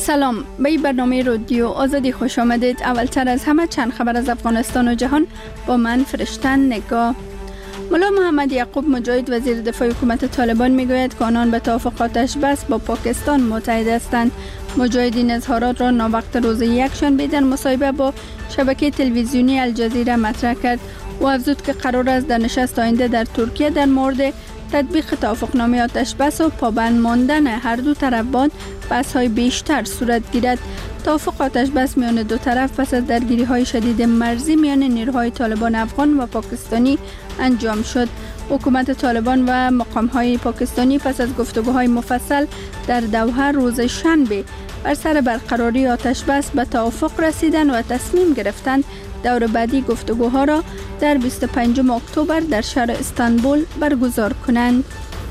سلام، به این برنامه رادیو آزادی خوش آمدید. اولتر از همه چند خبر از افغانستان و جهان با من فرشتن نگاه. ملا محمد یعقوب مجاهد وزیر دفاع حکومت طالبان میگوید که آنان به توافق آتش بس با پاکستان متحد هستند. مجاهد این اظهارات را ناوقت روز یکشنبه در مصاحبه با شبکه تلویزیونی الجزیره مطرح کرد و افزود که قرار است در نشست آینده در ترکیه در مورد تطبیق توافقنامه آتش بس و پابند ماندن هر دو طرف باند بحث‌های بیشتر صورت گیرد. توافق آتش بس میان دو طرف پس از درگیری‌های شدید مرزی میان نیروهای طالبان افغان و پاکستانی انجام شد. حکومت طالبان و مقام‌های پاکستانی پس از گفتگوهای مفصل در دوحه روز شنبه بر سر برقراری آتش بس به توافق رسیدند و تصمیم گرفتند دور بعدی گفتگوها را در 25 اکتبر در شهر استانبول برگزار کنند.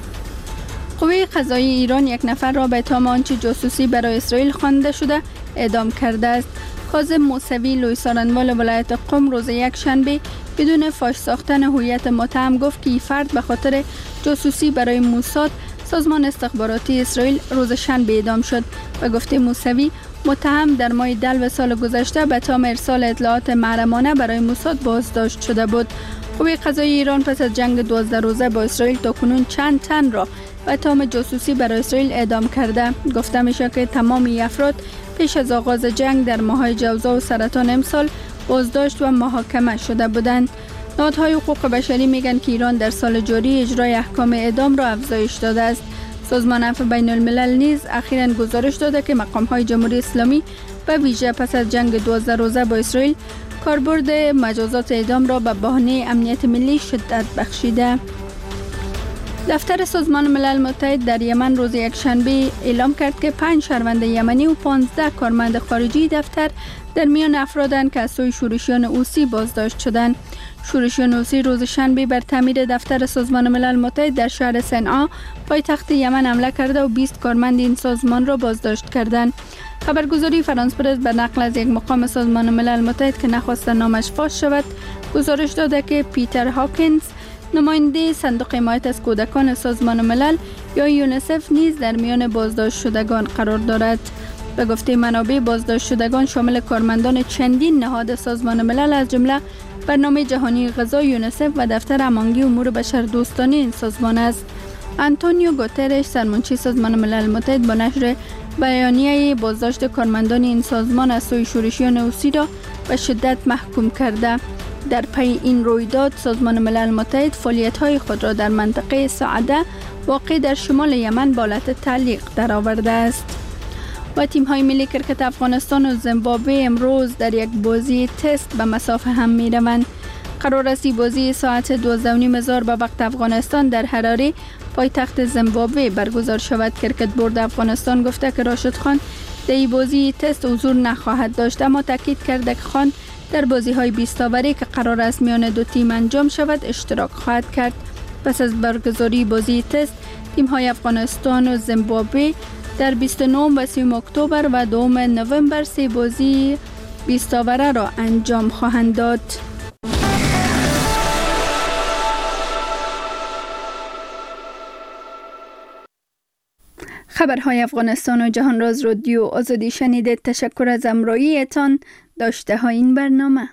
قوه قضایی ایران یک نفر را به اتهام آنچه جاسوسی برای اسرائیل خوانده شده اعدام کرده است. کاظم موسوی لوی سارنوال ولایت قم روز یکشنبه بدون فاش ساختن هویت متهم گفت که این فرد به خاطر جاسوسی برای موساد سازمان استخباراتی اسرائیل روز شنبه اعدام شد. به گفته موسوی متهم در ماه دلو سال گذشته به اتهام ارسال اطلاعات محرمانه برای موساد بازداشت شده بود. قوه قضایی ایران پس از جنگ 12 روزه با اسرائیل تاکنون چند تن را به اتهام جاسوسی برای اسرائیل اعدام کرده. گفته میشه که تمام این افراد پیش از آغاز جنگ در ماه‌های جوزا و سرطان امسال بازداشت و محاکمه شده بودند. نهادهای حقوق بشری میگن که ایران در سال جاری اجرای احکام اعدام را افزایش داده است. سازمان عفو بین الملل نیز اخیراً گزارش داده که مقام‌های جمهوری اسلامی به ویژه پس از جنگ 12 روزه با اسرائیل کاربرد مجازات اعدام را به بهانه امنیت ملی شدت بخشیده. دفتر سازمان ملل متحد در یمن روز یکشنبه اعلام کرد که 5 شهروند یمنی و 15 کارمند خارجی دفتر در میان افرادند که از سوی شورشیان حوثی بازداشت شدند. شورشیان حوثی روز شنبه بر تعمیر دفتر سازمان ملل متحد در شهر صنعا پایتخت یمن حمله کرده و 20 کارمند این سازمان را بازداشت کردند. خبرگزاری فرانس پرس به نقل از یک مقام سازمان ملل متحد که نخواست نامش فاش شود گزارش داده که پیتر هاکینز نماینده صندوق حمایت از کودکان سازمان ملل یا یونیسف نیز در میان بازداشت شدگان قرار دارد. به گفته منابع بازداشت شدگان شامل کارمندان چندین نهاد سازمان ملل از جمله برنامه جهانی غذا یونیسف و دفتر امانگی امور بشردوستانه این سازمان است. آنتونیو گوترش سرمنشی سازمان ملل متحد با نشر بیانیه بازداشت کارمندان این سازمان از سوی شورشیان حوثی را به شدت محکوم کرده. در پی این رویداد سازمان ملل متحد فعالیت‌های خود را در منطقه سعده واقع در شمال یمن به حالت تعلیق درآورده است. و تیم‌های ملی کرکت افغانستان و زیمبابوه امروز در یک بازی تست به مسافه هم می‌روند. قرار است بازی ساعت 12:30 به وقت افغانستان در حراره پایتخت زیمبابوه برگزار شود. کرکت بورد افغانستان گفته که راشد خان در این بازی تست حضور نخواهد داشت، اما تاکید کرده که خان در بازی‌های 20 اوری که قرار است میان دو تیم انجام شود اشتراک خواهد کرد. پس از برگزاری بازی تست تیم‌های افغانستان و زیمبابوه در 29 و 30 اکتبر و 2 نوامبر سه بازی 20 اوره را انجام خواهند داد. خبرهای افغانستان و جهان را از رادیو آزادی شنیدید. تشکر از همراهیتان. داشته های این برنامه.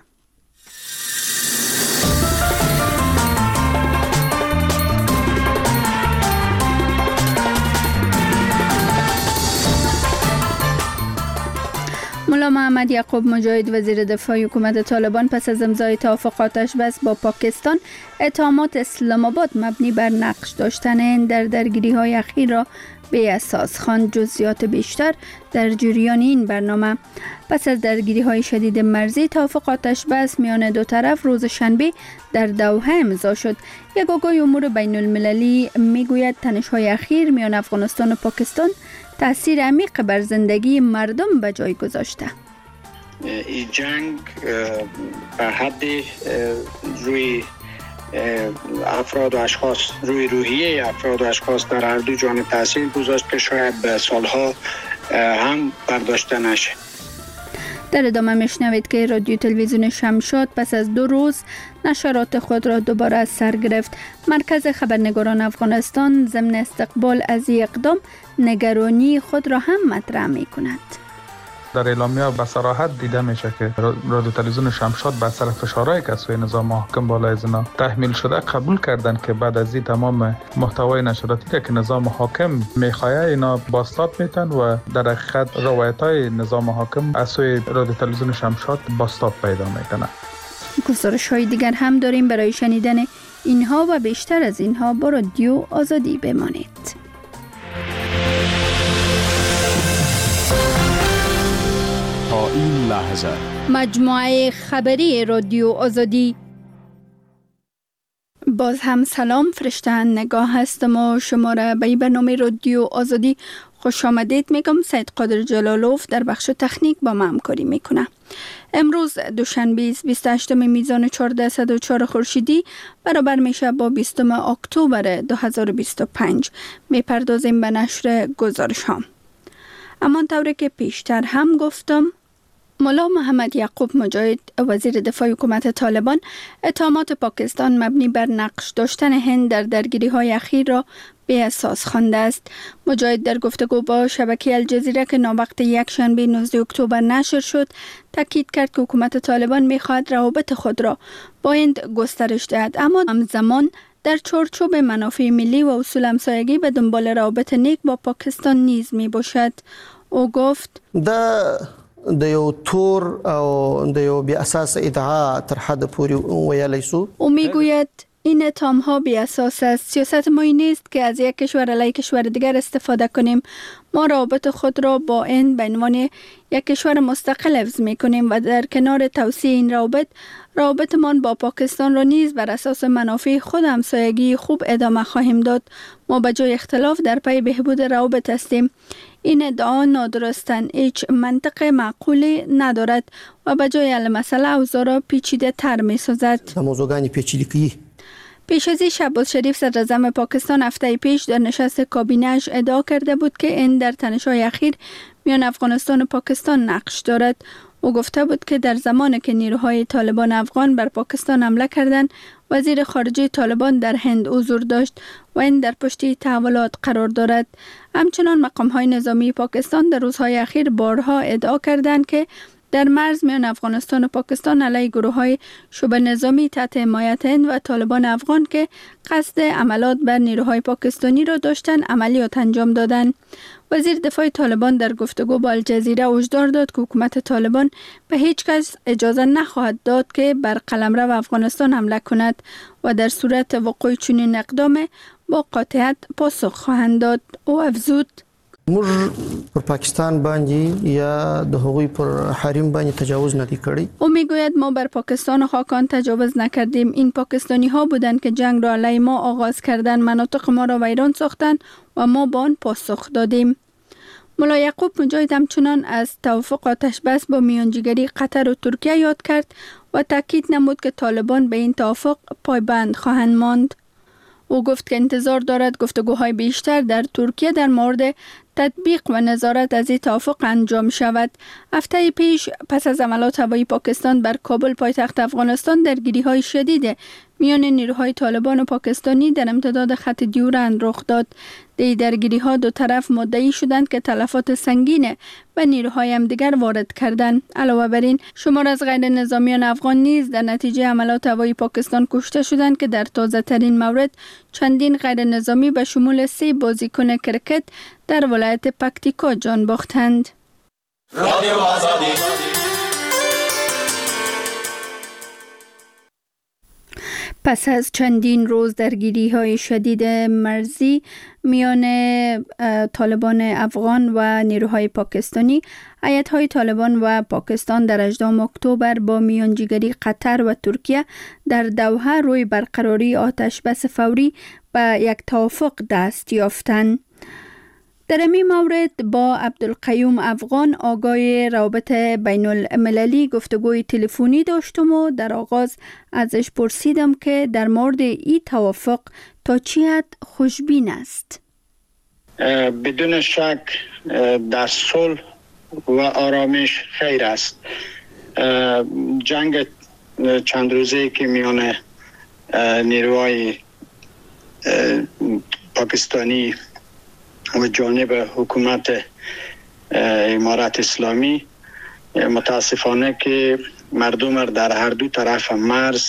ملا محمد یعقوب مجاهد وزیر دفاع حکومت طالبان پس از امضای توافق آتش بس با پاکستان اتهامات اسلام آباد مبنی بر نقش داشتن در درگیری‌های اخیر را به اساس خواند. جزئیات بیشتر در جریان این برنامه. پس از درگیری‌های شدید مرزی توافق آتش بس میان دو طرف روز شنبه در دوحه امضا شد. یک آگاه امور بین المللی میگوید تنش‌های اخیر میان افغانستان و پاکستان تأثیر عمیق بر زندگی مردم به جای گذاشته. این جنگ بر حد روی افراد و اشخاص، روی روحیه افراد و اشخاص در هر دو جانب تاثیر گذاشت که شاید به سالها هم برداشته نشه. در ادامه میشنوید که رادیو تلویزیون شمشاد پس از 2 روز نشرات خود را دوباره از سر گرفت. مرکز خبرنگاران افغانستان ضمن استقبال از این اقدام نگرانی خود را هم مطرح می کند. در اعلامیه به صراحت دیده میشه که رادیو تلویزیون شمشاد به اثر فشارهای که سوی نظام حاکم بالای از اینا تحمیل شده قبول کردن که بعد از این تمام محتوای نشراتی که نظام حاکم میخواه اینا بازتاب میتن و در حقیقت روایت‌های نظام حاکم از سوی رادیو تلویزیون شمشاد بازتاب پیدا میکنه. گزارش‌های دیگر هم داریم. برای شنیدن اینها و بیشتر از اینها با رادیو آزادی بمانید. تا این لحظه مجموعه خبری رادیو آزادی. باز هم سلام، فرشتن نگاه هستم و شما را به برنامه رادیو آزادی خوش آمدید میگم. سید قادر جلالوف در بخش تکنیک با ما همکاری میکنه. امروز دوشنبه 28 میزان 1404 خورشیدی برابر میشه با 20 اکتبر 2025. میپردازیم به نشر گزارش ها. اما طوری که پیشتر هم گفتم، ملا محمد یعقوب مجاهد وزیر دفاع حکومت طالبان اتهامات پاکستان مبنی بر نقش داشتن هند در درگیری های اخیر را بی اساس خوانده است. مجاهد در گفتگو با شبکه الجزیره که ناوقت یک شنبه 19 اکتبر نشر شد تاکید کرد که حکومت طالبان می‌خواهد روابط خود را با هند گسترش دهد، اما همزمان در چارچوب منافع ملی و اصول همسایگی به دنبال روابط نیک با پاکستان نیز می باشد. او گفت د یو تور او د یو بی اساس ادعا تر حد پوری ویلی سو. او میگوید این اتهام ها بی اساس است. سیاست ما این نیست که از یک کشور علیه کشور دیگر استفاده کنیم. ما روابط خود را با هند به عنوان یک کشور مستقل حفظ می کنیم و در کنار توسعه این روابطمان با پاکستان را نیز بر اساس منافع خود همسایگی خوب ادامه خواهیم داد. ما به جای اختلاف در پی بهبود روابط هستیم. این ادعا نادرستن، هیچ منطق معقولی ندارد و به جای حل مسئله اوضاع را پیچیده تر می سازد. موضوعانی پیچیده کی؟ پیش از این شهباز شریف صدر اعظم پاکستان هفته پیش در نشست کابینه‌اش ادعا کرده بود که هند در تنش‌های اخیر میان افغانستان و پاکستان نقش دارد. او گفته بود که در زمانی که نیروهای طالبان افغان بر پاکستان حمله کردند، وزیر خارجه طالبان در هند حضور داشت و این در پشت تحولات قرار دارد. همچنان مقام‌های نظامی پاکستان در روزهای اخیر بارها ادعا کردند که در مرز میان افغانستان و پاکستان علیه گروه‌های شبه نظامی تحت حمایت هند و طالبان افغان که قصد حملات بر نیروهای پاکستانی را داشتند عملیات انجام دادند. وزیر دفاع طالبان در گفتگو با الجزیره هشدار داد که حکومت طالبان به هیچ کس اجازه نخواهد داد که بر قلمرو افغانستان حمله کند و در صورت وقوع چنین اقدام با قاطعیت پاسخ خواهند داد. او افزود: موږ پر پاکستان باندې یا د هغوی پر حریم باندې تجاوز ندی کړی. او میگوید ما بر پاکستان و خاکان تجاوز نکردیم. این پاکستانی ها بودند که جنگ را علیه ما آغاز کردند، مناطق ما را ویران ساختند و ما با آن پاسخ دادیم. ملا یعقوب مجاهد همچنان از توافق آتش بس با میانجیگری قطر و ترکیه یاد کرد و تاکید نمود که طالبان به این توافق پایبند خواهند ماند. او گفت که انتظار دارد گفتگوهای بیشتر در ترکیه در مورد تطبیق و نظارت از این توافق انجام شود. هفته پیش پس از حملات هوایی پاکستان بر کابل پایتخت افغانستان درگیری‌های شدید میان نیروهای طالبان و پاکستانی در امتداد خط دیورند رخ داد. در درگیری‌ها دو طرف مدعی شدند که تلفات سنگین به نیروهای همدیگر وارد کردند. علاوه بر این شمار از غیر نظامیان افغان نیز در نتیجه حملات هوایی پاکستان کشته شدند که در تازه ترین مورد چندین غیر نظامی به شمول 3 بازیکن کرکت در ولایت پکتیکا جان باختند. رادیو آزادی. پس از چندین روز درگیری‌های شدید مرزی میان طالبان افغان و نیروهای پاکستانی، هیئت‌های طالبان و پاکستان در 18 اکتبر با میانجیگری قطر و ترکیه در دوحه روی برقراری آتش بس فوری به یک توافق دست یافتند. در این مورد با عبدالقیوم افغان آقای روابط بین المللی گفتگوی تلفنی داشتم و در آغاز ازش پرسیدم که در مورد این توافق تا چی حد خوشبین است. بدون شک در صلح و آرامش خیر است. جنگ چند روزه که میان نیروهای پاکستانی و جانب حکومت امارات اسلامی متاسفانه که مردم در هر دو طرف مرز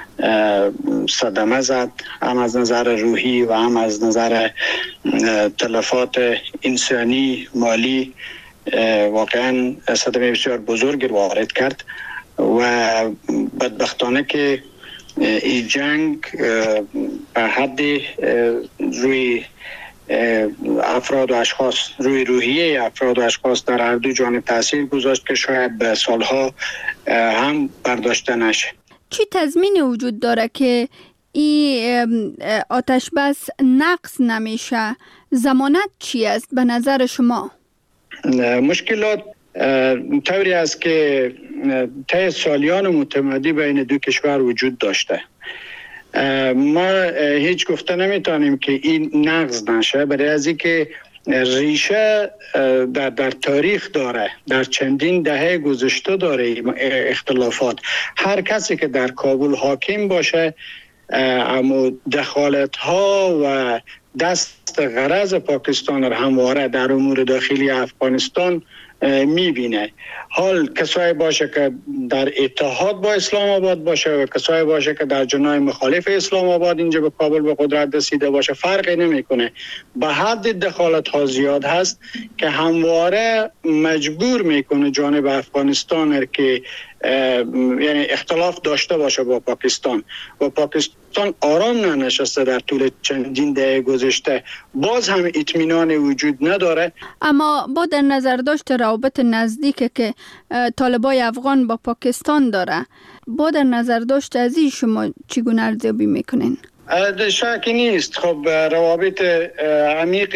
صدمه زد، هم از نظر روحی و هم از نظر تلفات انسانی مالی. واقعا صدمه بسیار بزرگی وارد کرد و بدبختانه که این جنگ به حد روی افراد و اشخاص، روی روحیه افراد و اشخاص در هر دو جانب تاثیر گذاشت که شاید به سالها هم برداشته نشه. چی تضمین وجود داره که این آتش بس نقض نمیشه؟ ضمانت چی است به نظر شما؟ مشکلات طوری است که طی سالیان متمادی بین دو کشور وجود داشته. ما هیچ گفته نمیتونیم که این نقض نشه، برای از اینکه ریشه در تاریخ داره، در چندین دهه گذشته داره اختلافات. هر کسی که در کابل حاکم باشه اما دخالت ها و دست غرض پاکستان را همواره در امور داخلی افغانستان میبینه. حال کسایی باشه که در اتحاد با اسلام آباد باشه و کسایی باشه که در جناح مخالف اسلام آباد اینجا به کابل به قدرت رسیده باشه فرقی نمیکنه. به حد دخالت ها زیاد هست که همواره مجبور میکنه جانب افغانستان که یعنی اختلاف داشته باشه با پاکستان و پاکستان آرام ننشسته در طول چندین دهه گذشته، باز هم اطمینان وجود نداره. اما با در نظر داشت روابط نزدیک که طالبای افغان با پاکستان داره، با در نظر داشت از این شما چگونه ارزیابی میکنین؟ شکی نیست. خب روابط عمیق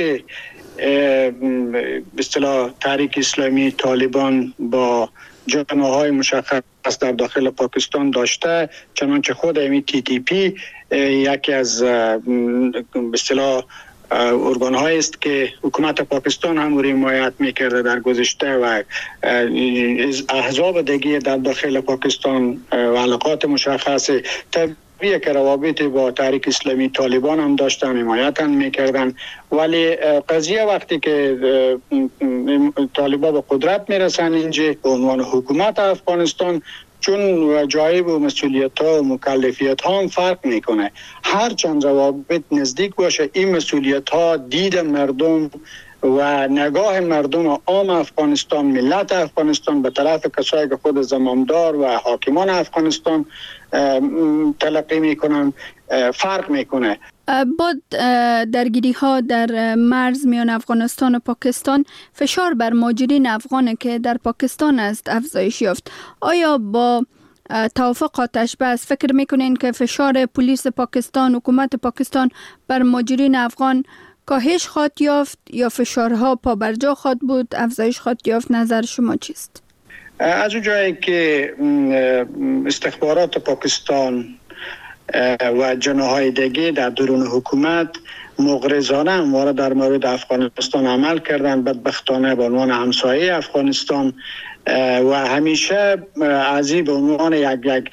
به اصطلاح تحریک اسلامی طالبان با جناح‌های مشخص در داخل پاکستان داشته، چنانچه خود امی تی تی پی یکی از به اصطلاح ارگان‌هایی است که حکومت پاکستان هم رو حمایت می‌کرده در گذشته و احزاب دیگه در داخل پاکستان و علاقات مشخص طبیعیه که روابط با تحریک اسلامی طالبان هم داشتن، حمایت هم میکردن. ولی قضیه وقتی که طالبان به قدرت میرسن اینجا به عنوان حکومت افغانستان، چون جایب و مسئولیت ها و مکلفیت ها هم فرق میکنه. هر چند روابط نزدیک باشه این مسئولیت ها دید مردم و نگاه مردم عام افغانستان، ملت افغانستان به طرف کسایی که خود زمامدار و حاکمان افغانستان تلقی میکنن فرق میکنه. با درگیری ها در مرز میان افغانستان و پاکستان فشار بر مهاجرین افغان که در پاکستان است افزایش یافت. آیا با توافق آتش بس فکر میکنین که فشار پلیس پاکستان، حکومت پاکستان بر مهاجرین افغان کاهش خواهد یافت یا فشارها پابرجا خواهد بود، افزایش خواهد یافت؟ نظر شما چیست؟ از اون جایی که استخبارات پاکستان و جناح‌های دیگه در درون حکومت مغرضانه همواره در مورد افغانستان عمل کردن، بدبختانه به عنوان همسایه افغانستان و همیشه از این به عنوان یک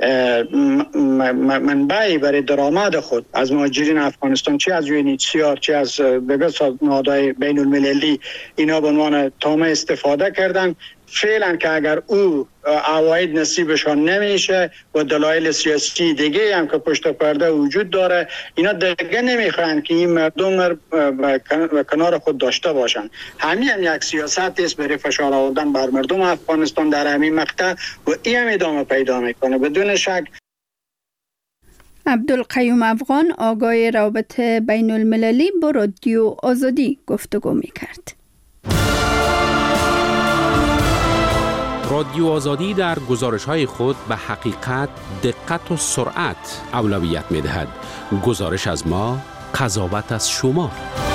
منبعی برای درآمد خود از مهاجرین افغانستان، چه از UNHCR چه از دیگر نهادهای بین المللی، اینا به عنوان تامه استفاده کردن. فعلا که اگر او عواید نصیبشان نمیشه و دلایل سیاسی دیگه هم که پشت پرده وجود داره، اینا دیگه نمیخواین که این مردم و کنار خود داشته باشن. همین هم یک سیاست است برای فشار آوردن بر مردم افغانستان در همین مقطع و این هم ادامه پیدا میکنه بدون شک. عبدالقیوم افغان، آگاه روابط بین المللی، با رادیو آزادی گفتگو میکرد. رادیو آزادی در گزارش‌های خود به حقیقت، دقت و سرعت اولویت می‌دهد. گزارش از ما، قضاوت از شما.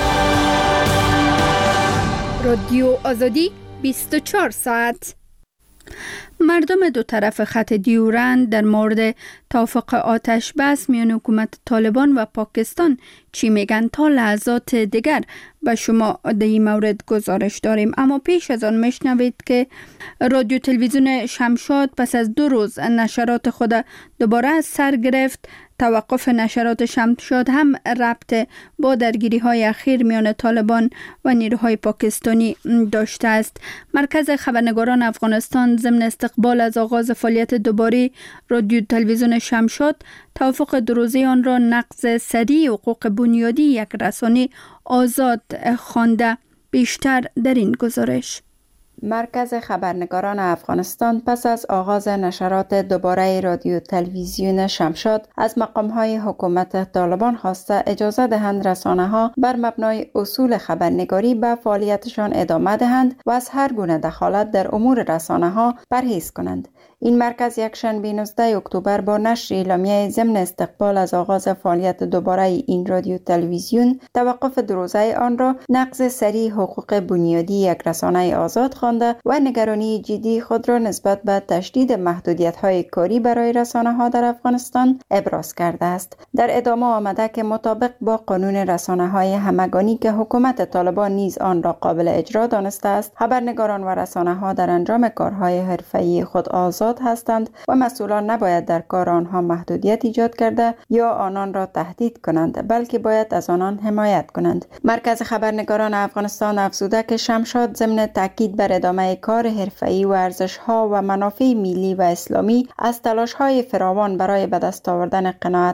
رادیو آزادی 24 ساعت. مردم دو طرف خط دیورند در مورد توافق آتش بس میان حکومت طالبان و پاکستان چی میگن تا لحظات دیگر به شما در این مورد گزارش داریم. اما پیش از آن میشنوید که رادیو تلویزیون شمشاد پس از 2 روز نشرات خود دوباره از سر گرفت توقف نشرات شمشاد هم ربط با درگیری های اخیر میان طالبان و نیروهای پاکستانی داشته است. مرکز خبرنگاران افغانستان ضمن استقبال از آغاز فعالیت دوباره رادیو تلویزیون شمشاد توافق دروزی آن را نقض سریع حقوق بنیادی یک رسانه آزاد خوانده. بیشتر در این گزارش. مرکز خبرنگاران افغانستان پس از آغاز نشرات دوباره رادیو تلویزیون شمشاد از مقام‌های حکومت طالبان خواسته اجازه دهند رسانه‌ها بر مبنای اصول خبرنگاری به فعالیتشان ادامه دهند و از هر گونه دخالت در امور رسانه‌ها پرهیز کنند. این مرکز یک شنبه 19 اکتبر با نشر اعلامیه ضمن استقبال از آغاز فعالیت دوباره این رادیو تلویزیون توقف دو روزه آن را نقض سریع حقوق بنیادی یک رسانه آزاد خوانده و نگرانی جدی خود را نسبت به تشدید محدودیت‌های کاری برای رسانه‌ها در افغانستان ابراز کرده است. در ادامه آمده که مطابق با قانون رسانه‌های همگانی که حکومت طالبان نیز آن را قابل اجرا دانسته است، خبرنگاران و رسانه‌ها در انجام کارهای حرفه‌ای خود آزاد هستند و مسئولان نباید در کار آنها محدودیت ایجاد کرده یا آنان را تهدید کنند، بلکه باید از آنان حمایت کنند. مرکز خبرنگاران افغانستان افزوده که شمشاد ضمن تاکید بر ادامه کار حرفه‌ای و ارزش‌ها و منافع ملی و اسلامی از تلاش‌های فراوان برای به دست آوردن قناعت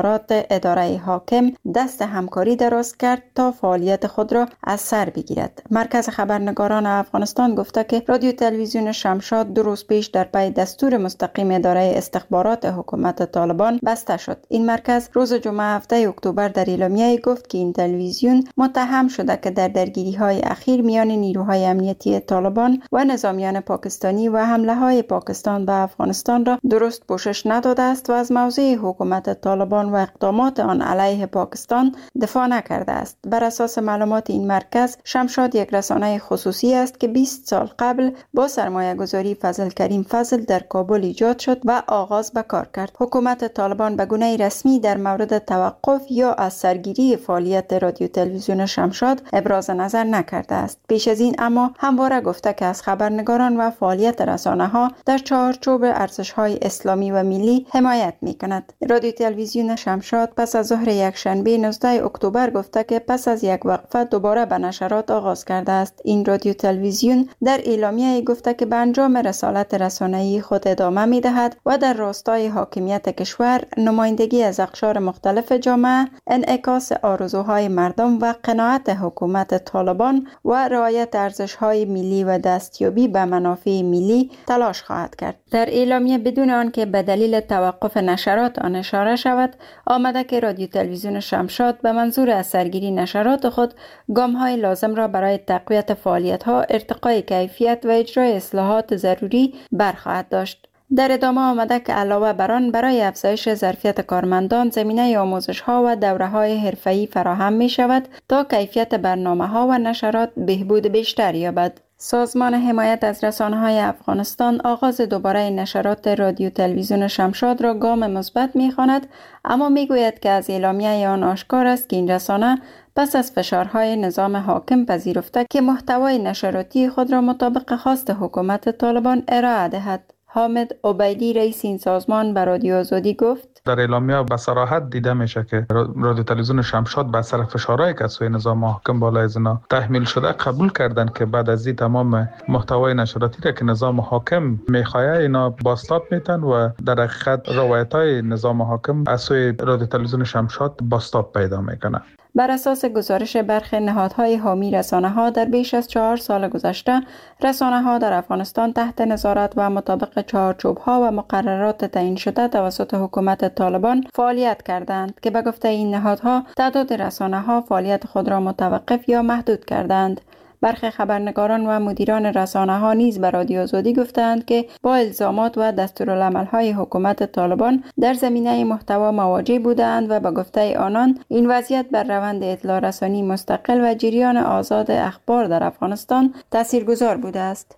اداره حاکم دست همکاری دراز کرد تا فعالیت خود را از سر بگیرد. مرکز خبرنگاران افغانستان گفته که رادیو تلویزیون شمشاد 2 روز پیش در پی دستور مستقیم اداره استخبارات حکومت طالبان بسته شد. این مرکز روز جمعه 7 اکتبر در اعلامیه گفت که این تلویزیون متهم شده که در درگیری‌های اخیر میان نیروهای امنیتی طالبان و نظامیان پاکستانی و حمله‌های پاکستان به افغانستان را درست پوشش نداده است و از موضع حکومت طالبان و اقدامات آن علیه پاکستان دفاع نکرده است. بر اساس معلومات این مرکز، شمشاد یک رسانه خصوصی است که 20 سال قبل با سرمایه‌گذاری فضل کریم فضل در کابل ایجاد شد و آغاز به کار کرد. حکومت طالبان به گونه رسمی در مورد توقف یا از سرگیری فعالیت رادیو تلویزیون شمشاد ابراز نظر نکرده است. پیش از این اما همواره گفته که از خبرنگاران و فعالیت رسانه‌ها در چارچوب ارزش‌های اسلامی و ملی حمایت می‌کند. رادیو تلویزیون شمشاد پس از ظهر یک شنبه 19 اکتبر گفته که پس از یک وقفه دوباره به نشرات آغاز کرده است. این رادیو تلویزیون در اعلامیه گفته که به انجام رسالت رسانه‌ای خود ادامه می‌دهد و در راستای حاکمیت کشور، نمایندگی از اقشار مختلف جامعه، انعکاس آرزوهای مردم و قناعت حکومت طالبان و رعایت ارزش‌های ملی و دستیابی به منافع ملی تلاش خواهد کرد. در اعلامیه بدون آنکه به دلیل توقف نشرات آن اشاره شود، آمده که رادیو تلویزیون شمشاد به منظور از سرگیری نشرات خود گام‌های لازم را برای تقویت فعالیت‌ها، ارتقای کیفیت و اجرای اصلاحات ضروری برخواهد داشت. در ادامه آمده که علاوه بر آن برای افزایش ظرفیت کارمندان زمینه آموزش‌ها و دوره‌های حرفه‌ای فراهم می‌شود تا کیفیت برنامه‌ها و نشرات بهبود بیشتر یابد. سازمان حمایت از رسانه‌های افغانستان آغاز دوباره نشرات رادیو تلویزیون شمشاد را گام مثبت می‌خواند، اما می‌گوید که از اعلامیه آن آشکار است که این رسانه پس از فشارهای نظام حاکم پذیرفته که محتوای نشراتی خود را مطابق خواست حکومت طالبان ارائه دهد. حامد عبیدی رئیس این سازمان به رادیو آزادی گفت: در اعلامیه به صراحت دیده میشه که رادیو تلویزیون شمشاد به اثر فشارهایی که از سوی نظام حاکم بالای زنا تحمیل شده قبول کردن که بعد از این تمام محتوای نشراتی را که نظام حاکم میخواه اینا بازتاب میتن و در حقیقت روایت‌های نظام حاکم از سوی رادیو تلویزیون شمشاد بازتاب پیدا میکنه. بر اساس گزارش برخی نهادهای حامی رسانه‌ها در بیش از 4 سال گذشته، رسانه‌ها در افغانستان تحت نظارت و مطابق چارچوب‌ها و مقررات تعیین شده توسط حکومت طالبان فعالیت کردند که به گفته این نهادها تعداد رسانه‌ها فعالیت خود را متوقف یا محدود کردند. برخی خبرنگاران و مدیران رسانه‌ها نیز به رادیو آزادی گفتند که با الزامات و دستورالعمل‌های حکومت طالبان در زمینه محتوا مواجه بودند و به گفته آنان این وضعیت بر روند اطلاع رسانی مستقل و جریان آزاد اخبار در افغانستان تاثیرگذار بوده است.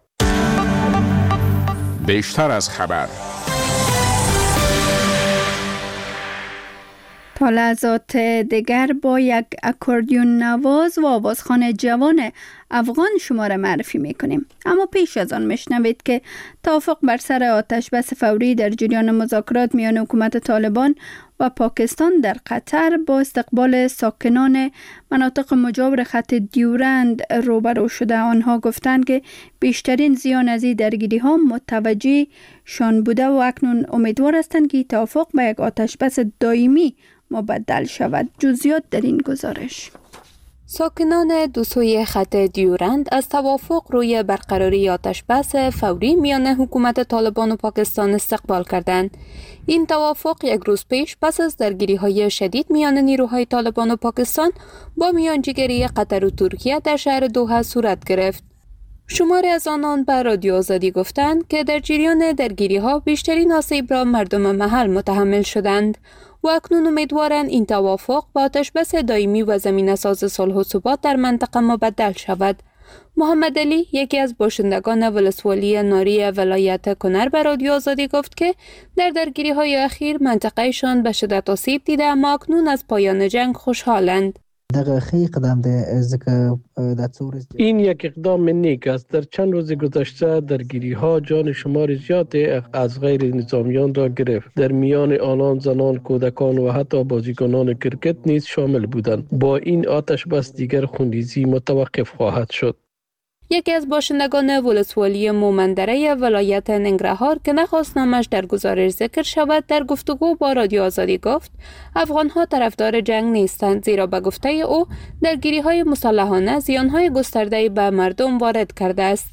بیشتر از خبر. تا لحظات دیگر با یک اکوردیون نواز و آوازخوان جوان افغان شما را معرفی میکنیم. اما پیش از آن میشنوید که توافق بر سر آتش بس فوری در جریان مذاکرات میان حکومت طالبان و پاکستان در قطر با استقبال ساکنان مناطق مجاور خط دیورند روبرو شده. آنها گفتند که بیشترین زیان از این درگیری ها متوجه شان بوده و اکنون امیدوار هستند که توافق به یک آتشبس دائمی مبدل شود. جزئیات در این گزارش. ساکنان دو سوی خط دیورند از توافق روی برقراری آتشبس فوری میان حکومت طالبان و پاکستان استقبال کردند. این توافق یک روز پیش پس از درگیری‌های شدید میان نیروهای طالبان و پاکستان با میانجیگری قطر و ترکیه در شهر دوحه صورت گرفت. شماری از آنان به رادیو آزادی گفتند که در جریان درگیری‌ها بیشترین آسیب را مردم محل متحمل شدند و اکنون امیدوارند این توافق با آتشبس دائمی و زمینه‌ساز صلح و ثبات در منطقه مبدل شود. محمد علی، یکی از باشندگان ولسوالی ناری ولایت کنر، به رادیو آزادی گفت که در درگیری‌های اخیر منطقه‌شان به شدت آسیب دیده اما اکنون از پایان جنگ خوشحالند. این یک اقدام نیک است. در چند روز گذشته درگیری ها جان شمار زیادی از غیر نظامیان را گرفت. در میان آنان زنان، کودکان و حتی بازیکنان کرکت نیز شامل بودند. با این آتش بس دیگر خونریزی متوقف خواهد شد. یکی از باشندگان ولسوالی مومندره ولایت ننگرهار که نخواست نامش در گزارش ذکر شود در گفتگو با رادیو آزادی گفت افغانها طرفدار جنگ نیستند، زیرا به گفته او درگیری‌های مسلحانه زیان‌های گسترده‌ای به مردم وارد کرده است.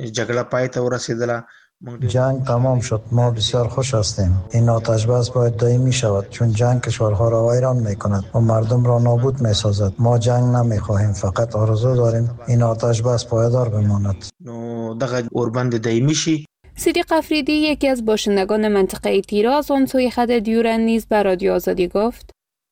جنگ تمام شد. ما بسیار خوش هستیم. این آتش بس باید دائمی شود چون جنگ کشورها را ویران می‌کند و مردم را نابود می‌سازد. ما جنگ نمی‌خواهیم، فقط آرزو داریم این آتش بس پایدار بماند. صدیق افریدی، یکی از باشندگان منطقه تیراز آن سوی خط دیورند نیز به رادیو آزادی گفت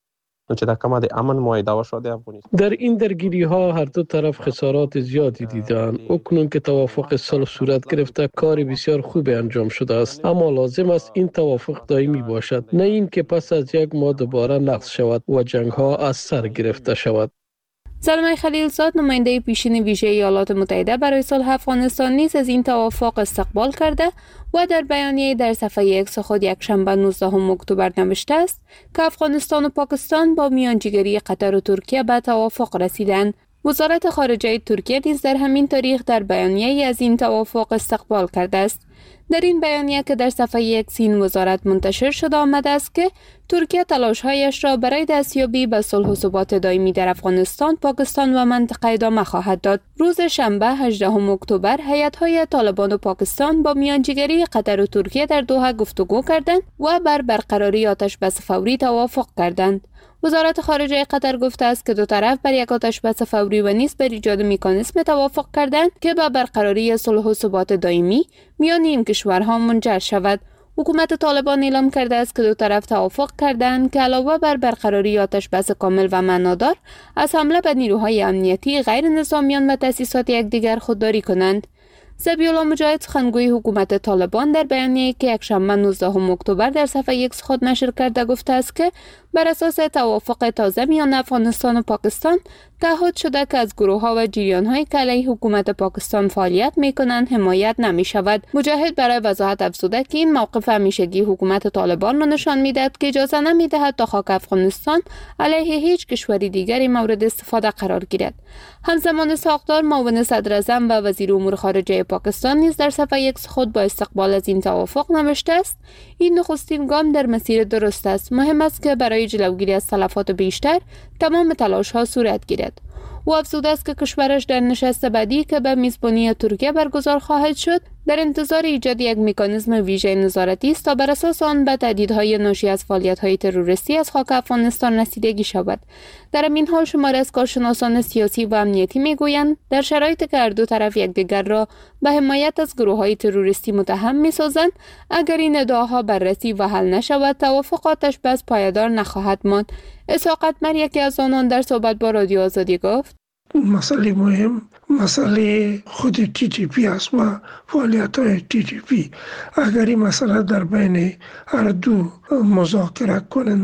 در این درگیری ها هر دو طرف خسارات زیادی دیدند. اکنون که توافق صلح صورت گرفته کار بسیار خوبی انجام شده است، اما لازم است این توافق دائمی باشد، نه این که پس از یک ماه دوباره نقض شود و جنگ ها از سر گرفته شود. زلمه خلیلزاد، نماینده پیشین ویژه ایالات متحده برای صلح افغانستان نیز از این توافق استقبال کرده و در بیانیه در صفحه اکس خود یکشنبه 19 اکتبر نوشته است که افغانستان و پاکستان با میانجیگری قطر و ترکیه به توافق رسیدند. وزارت خارجه ترکیه نیز در همین تاریخ در بیانیه از این توافق استقبال کرده است. در این بیانیه که در صفحه اکس این وزارت منتشر شده آمده است که ترکیه تلاش‌هایش را برای دستیابی به صلح و ثبات دائمی در افغانستان، پاکستان و منطقه ادامه خواهد داد. روز شنبه 18 اکتبر هیئت‌های طالبان و پاکستان با میانجیگری قطر و ترکیه در دوحه گفتگو کردند و بر برقراری آتشبس فوری توافق کردند. وزارت خارجه قطر گفته است که دو طرف بر یک آتشبس فوری و نیز بر ایجاد مکانیزم توافق کردند که به برقراری صلح و ثبات دائمی میان این کشورها منجر شود. حکومت طالبان اعلام کرده است که دو طرف توافق کردند که علاوه بر برقراری آتشبس کامل و معنادار از حمله به نیروهای امنیتی، غیر نظامیان و تأسیسات یکدیگر خودداری کنند. ذبیح‌الله مجاهد، سخنگوی حکومت طالبان، در بیانیه‌ای که یکشنبه 19 اکتبر در صفحه اکس خود نشر کرده گفته است که بر اساس توافق تازه میان افغانستان و پاکستان تعهد شده که از گروه‌ها و جریان‌هایی که علیه حکومت پاکستان فعالیت می‌کنند حمایت نمی‌شود. مجاهد برای وضاحت افزوده که این موقف همیشگی حکومت طالبان را نشان می‌دهد که اجازه نمی‌دهد تا خاک افغانستان علیه هیچ کشوری دیگری مورد استفاده قرار گیرد. همزمان ساقدار، معاون صدر اعظم و وزیر امور خارجه پاکستان نیز در صفحه اکس خود با استقبال از این توافق نوشته است: این نخستین گام در مسیر درست است. مهم است که برای جلوگیری از تلفات بیشتر تمام تلاش‌ها صورت گیرد. او افزوده است که کشورش در نشست بعدی که به میزبانی ترکیه برگزار خواهد شد در انتظار ایجاد یک مکانیزم ویژه نظارتی است تا بر اساس آن به تهدیدهای ناشی از فعالیت‌های تروریستی از خاک افغانستان رسیدگی شود. در این حال شماری از کارشناسان سیاسی و امنیتی میگویند در شرایطی که هر دو طرف یکدیگر را به حمایت از گروه‌های تروریستی متهم می‌سازند، اگر این ادعاها بررسی و حل نشود، توافق آتشبس پایدار نخواهد ماند. اسحاق اتمر، یکی از آنان، در صحبت با رادیو آزادی گفت: مسئله مهم مسئله خود TTP است و فعالیت‌های TTP. اگر این مسئله در بین هر دو مذاکره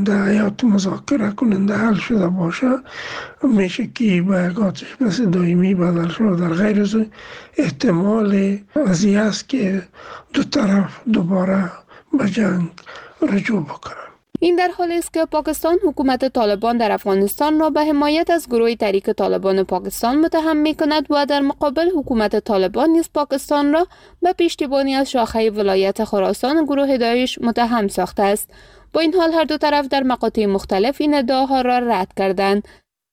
کننده حل شده باشه، میشه که به یک آتشبس دائمی بدل شود. در غیر از احتمال قضیه است که دو طرف دوباره به جنگ رجوع بکنند. این در حالی است که پاکستان حکومت طالبان در افغانستان را به حمایت از گروه تحریک طالبان پاکستان متهم می‌کند و در مقابل حکومت طالبان نیز پاکستان را به پشتیبانی از شاخه ولایت خراسان گروه داعش متهم ساخته است. با این حال هر دو طرف در مقاطع مختلف این ادعاها را رد کردند.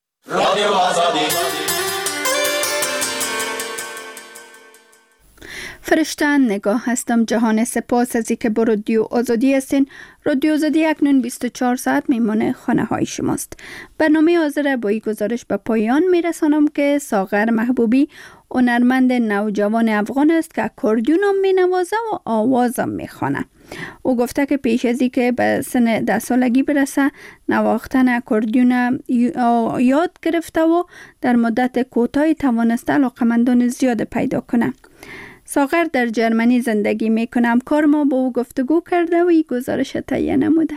فرشته نگاه هستم. جهان سپاس از اینکه با رادیو آزادی هستین. رادیو آزادی اکنون 24 ساعت میمانه خانه های شماست. برنامه حاضر با این گزارش به پایان میرسانم که ساغر محبوبی هنرمند نوجوان افغان است که اکوردیون هم مینوازه و آواز هم میخوانه. او گفته که پیش از اینکه به سن 10 سالگی برسه نواختن اکوردیون یاد گرفته و در مدت کوتاهی توانسته علاقمندان زیاد پیدا کنه. ساغر در جرمنی زندگی میکنم. کار ما با او گفتگو کرده و این گزارش تهیه نموده.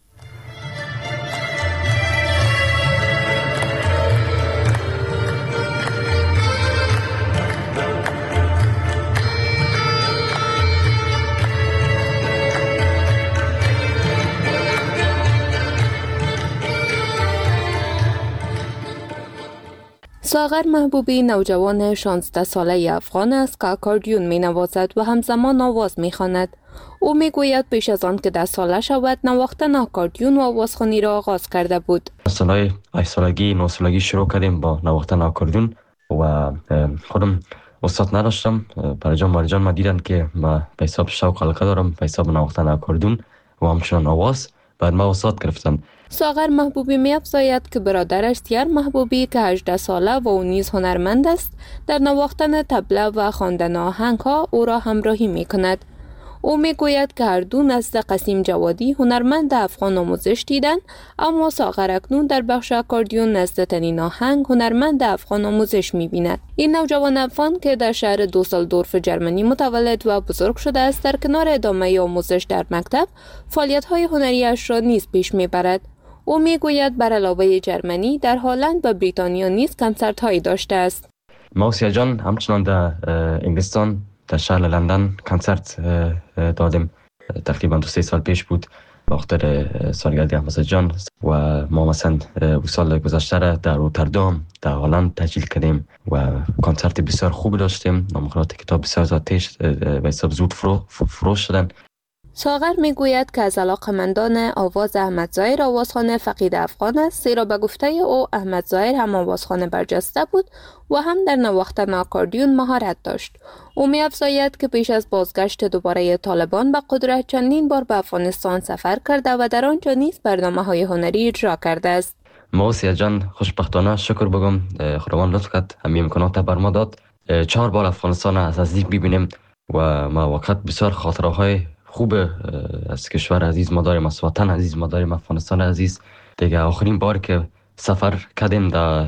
ساغر محبوبی نوجوان 16 ساله افغان است که اکوردیون می نوازد و همزمان آواز می خواند. او می گوید پیش از آن که 10 ساله شود نواختن اکوردیون و آوازخوانی را آغاز کرده بود. سالهای 8 سالگی 9 سالگی شروع کردیم با نواختن اکوردیون و خودم استاد نداشتم. پرجان مارجان ما دیدن که ما به حساب شوق علاقه دارم به حساب نواختن اکوردیون و همچنان آواز. بعد ما استاد گرفتم. ساغر محبوبی می افزاید که برادرش سیار محبوبی که 18 ساله و او نیز هنرمند است در نواختن طبله و خواندن آهنگ ها او را همراهی می کند. او می گوید که هر دو نزد قسیم جوادی هنرمند افغان آموزش دیدند، اما ساغر اکنون در بخش اکوردیون نزد تنین آهنگ هنرمند افغان آموزش می بیند. این نوجوان افغان که در شهر دوسلدورف جرمنی متولد و بزرگ شده است در کنار ادامه آموزش در مکتب فعالیت های هنریش را نیز پیش می برد. او می گوید بر علاوه جرمنی در هلند و بریتانیا نیز کنسرت هایی داشته است. موسیا جان همچنان در انگلستان در شهر لندن کنسرت دادیم. تقریبا 2-3 سال پیش بود به خاطر سالگرد موسیا جان و ما مثلا سال گذشته در روتردام در هلند تسجیل کردیم و کنسرت بسیار خوب داشتیم. نامخورات کتاب بسیار زیادش به حساب زود فروش شدن. ساغر می گوید که از علاقمندان آواز احمد ظاهر آوازخوان فقید افغان است، زیرا به گفته او احمد ظاهر هم آوازخوان برجسته بود و هم در نواختن اکوردیون مهارت داشت. او می افزاید که پیش از بازگشت دوباره طالبان به قدرت چندین بار به افغانستان سفر کرده و در آنجا نیز برنامه‌های هنری اجرا کرده است. موسیا جان خوشبختانه شکر بگم خداوند لطف کرد همین امکانات بر ما داد 4 بار افغانستان از نزدیک ببینیم و ما وقت بسیار خاطره‌های خوب از کشور عزیز ما داریم، از وطن عزیز ما داریم، افغانستان عزیز. دیگه آخرین بار که سفر کردیم در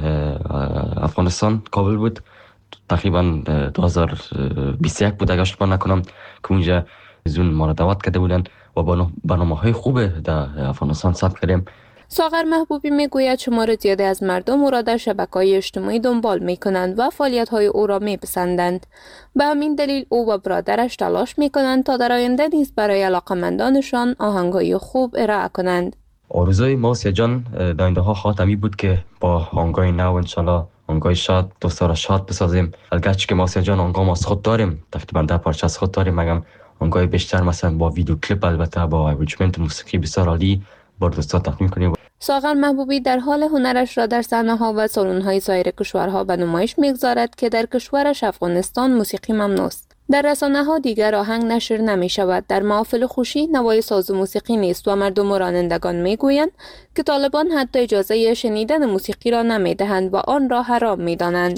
افغانستان کابل بود، تقریبا 2021 بود اگه اشتباه نکنم که اونجا زون ما را دعوت کرده بودن و برنامه‌های خوب در افغانستان ثبت کردیم. ساغر محبوبی میگوید شمار زیادی از مردم او را در شبکه‌های اجتماعی دنبال می‌کنند و فعالیت‌های او را می‌پسندند. به همین دلیل او و برادرش تلاش می‌کنند تا در آینده نیز برای علاقه‌مندانشان آهنگ‌های خوب ارائه کنند. آرزوی موسیا جان در آینده‌ها خواهد بود که با آهنگ‌های نو انشالله آهنگ‌های شاد دوستان شاد بسازیم. البته که موسیا جان آهنگام از خود داریم، تقریبا 10 پارچه از خود داریم، مگم آهنگ‌های بیشتر مثلا با ویدیو کلیپ البته با اریجمنت موسیقی بسیار عالی بر دوستان تقدیم کنیم. ساغر محبوبی در حال هنرش را در صحنه‌ها و سالن‌های سایر کشورها به نمایش می‌گذارد که در کشورش افغانستان موسیقی ممنوع است. در رسانه‌ها دیگر آهنگ نشر نمی‌شود. در محافل خوشی نوای ساز و موسیقی نیست و مردم و رانندگان می‌گویند که طالبان حتی اجازه شنیدن موسیقی را نمی‌دهند و آن را حرام می‌دانند.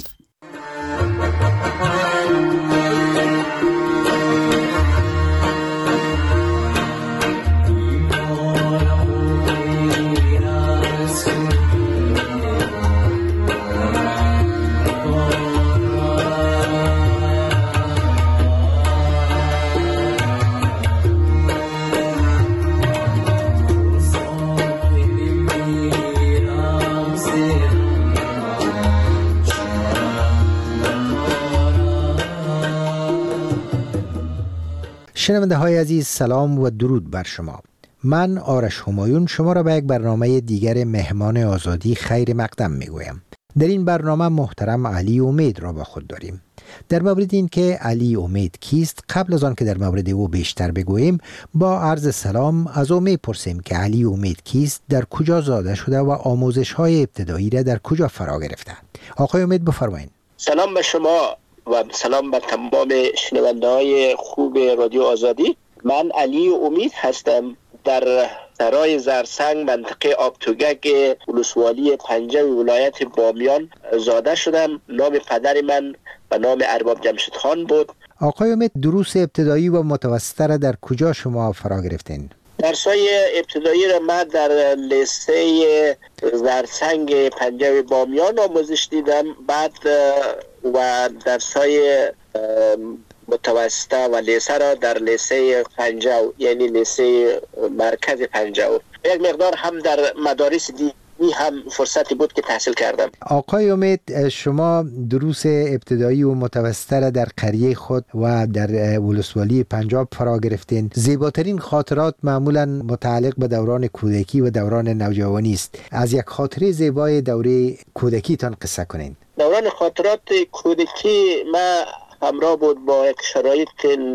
شنونده های عزیز، سلام و درود بر شما. من آرش همایون شما را به یک برنامه دیگر مهمان آزادی خیر مقدم میگویم. در این برنامه محترم علی امید را با خود داریم. در مورد این که علی امید کیست، قبل از آن که در مورد او بیشتر بگوییم با عرض سلام از او میپرسیم که علی امید کیست، در کجا زاده شده و آموزش های ابتدایی را در کجا فرا گرفته. آقای امید بفرمایید. سلام به شما و سلام به تمام شنونده های خوب رادیو آزادی. من علی امید هستم، در سرای زرسنگ منطقه آبتوگک ولسوالی پنجه ولایت بامیان زاده شدم. نام پدر من به نام ارباب جمشید خان بود. آقای امید دروس ابتدایی و متوسطه را در کجا شما فرا گرفتین؟ درسای ابتدایی را من در لیسه زرسنگ پنجه بامیان آموزش دیدم. بعد و درسای متوسطه و لیسه را در لیسه پنجه، یعنی لیسه مرکز پنجه، یک مقدار هم در مدارس دینی هم فرصتی بود که تحصیل کردم. آقای امید شما دروس ابتدایی و متوسطه را در قریه خود و در ولسوالی پنجاب فرا گرفتین. زیباترین خاطرات معمولا متعلق به دوران کودکی و دوران نوجوانی است. از یک خاطره زیبای دوره کودکی تان قصه کنین. دوران خاطرات کودکی ما همراه بود با یک شرایط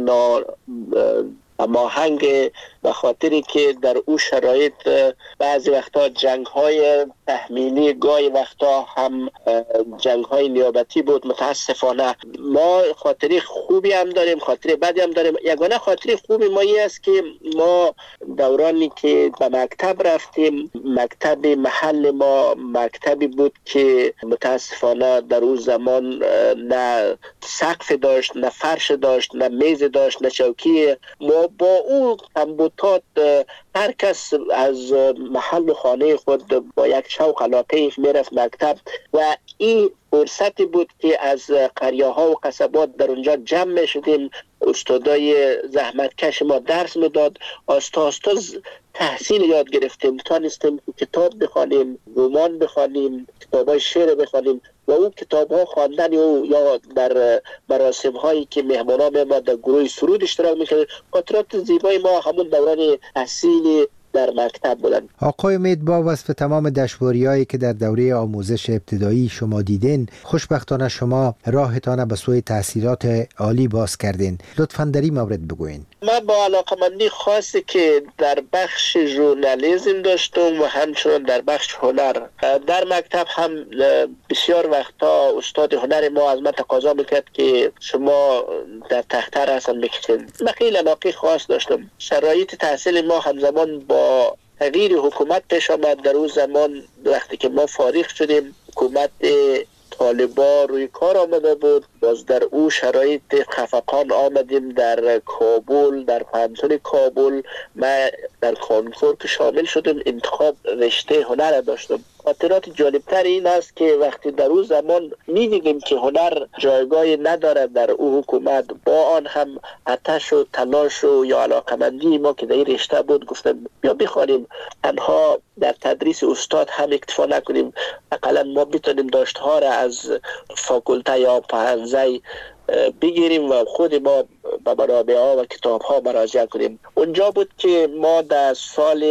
ناماهنگ، به خاطری که در او شرایط بعضی وقتا جنگ های تحمیلی، گاهی وقتا هم جنگ های نیابتی بود. متاسفانه ما خاطری خوبی هم داریم، خاطری بدی هم داریم. یگانه خاطری خوبی ما این است که ما دورانی که به مکتب رفتیم، مکتب محل ما مکتبی بود که متاسفانه در اون زمان نه سقف داشت، نه فرش داشت، نه میز داشت، نه چوکی. ما با اون کمبودات هر کس از محل خانه خود با یک شوق علاقه میرفت مکتب و این فرصتی بود که از قریه ها و قصبات در اونجا جمع میشدیم. استادای زحمتکش ما درس میداد. آستا آستا تحصیل یاد گرفتیم، تانستیم کتاب بخوانیم، رمان بخوانیم، کتابای شعر بخوانیم و اون کتاب ها خواندن یا در مراسم هایی که مهمانان ما در گروه سرود اشتراک میکردن. خاطرات زیبای ما همون دوران تحصیل در مکتب بودن. آقای امید با وصف تمام دشواری‌هایی که در دوره آموزش ابتدایی شما دیدین، خوشبختانه شما راهتان به سوی تحصیلات عالی باز کردین. لطفاً در این مورد بگوین. من با علاقمندی خاصی که در بخش ژورنالیسم داشتم و همچنان در بخش هنر در مکتب هم بسیار وقتا استاد هنر ما از من تقاضا میکرد که شما در تختر رسم بکشید. من خیلی علاقه خاص داشتم. شرایط تحصیل ما همزمان با تغییر حکومت پیش آمد. در اون زمان وقتی که ما فارغ شدیم حکومت طالبان روی کار آمده بود. باز در او شرایط خفقان آمدیم در کابل، در پانتون کابل. ما در کنکور که شامل شدیم انتخاب رشته هنر داشتم. خاطرات جالبتر این است که وقتی در اون زمان می‌دیدیم که هنر جایگاهی نداره در او حکومت، با آن هم آتش و تلاش و یا علاقمندی ما که در این رشته بود گفتم بیا بخوانیم، تنها در تدریس استاد هم اکتفا نکنیم، حداقل ما بتونیم داشته‌ها را از فاکولته یا پهنزه بگیریم و خود ما به منابع‌ها و کتاب‌ها مراجعه کنیم. اونجا بود که ما در سال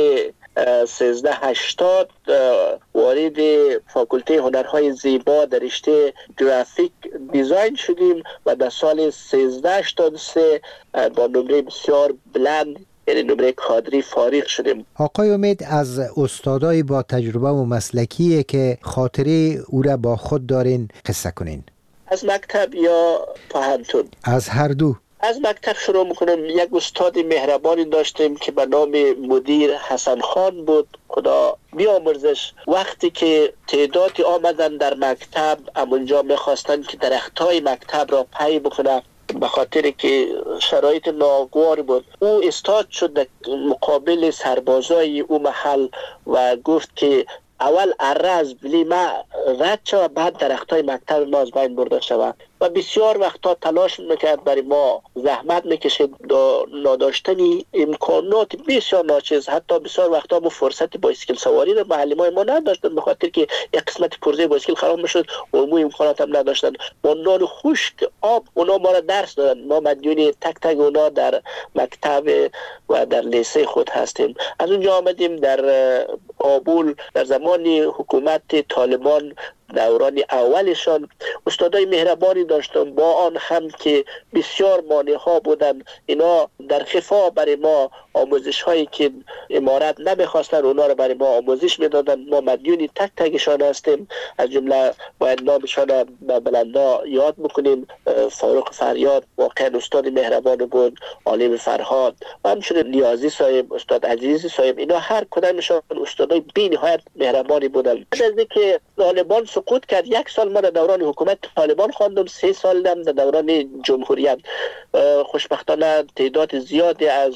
1380 وارد فاکولته هنرهای زیبا در رشته گرافیک دیزاین شدیم و در سال 1383 با نمره بسیار بلند، یعنی نمره کادری، فارغ شدیم. آقای امید از استادای با تجربه و مسلکیه که خاطره او را با خود دارین قصه کنین. از مکتب یا پهنتون؟ از هر دو. از مکتب شروع میکنم. یک استاد مهربانی داشتیم که به نام مدیر حسن خان بود، خدا بیامرزش. وقتی که تعدادی آمدن در مکتب، همونجا میخواستن که درختای مکتب را پی بکنن، به خاطر که شرایط ناگوار بود. او استاد شد در مقابل سربازای او محل و گفت که اول اره از بلی ما رد شود، بعد درختای مکتب ما از بین برده شود. و بسیار وقتا تلاش میکرد برای ما، زحمت میکشید. نداشتن امکانات بسیار ناچیز، حتی بسیار وقتا ما فرصت بایسکل سواری رو معلمای ما نداشتن، به خاطر که یک قسمت پرزه بایسکل خراب میشد و مو امکانات هم نداشتن. با نان خشک آب اونا ما را درس دادن، ما مدیون تک تک اونا در مکتب و در لیسه خود هستیم. از اونجا آمدیم در آبول در زمان حکومت طالبان، دوران اولشان استادای مهربانی داشتم، با آن هم که بسیار مانع ها بودن، اینا در خفا برای ما آموزش هایی که امارت نمیخواستن اونا رو برای ما آموزش میدادن. ما مدیون تک تکشان هستیم. از جمله باید نامشان به بلندا یاد بکنیم. فاروق فریاد واقعا استاد مهربان بود، عالم فرهاد و همچنین نیازی صاحب، استاد عزیزی صاحب، اینا هر کدامشان استادای بی نهایت مهربانی بودن. بعد از اینکه طالبان سقوط کرد، 1 سال ما در دوران حکومت طالبان خواندم، 3 سال در دوران جمهوریت. خوشبختانه تعداد زیادی از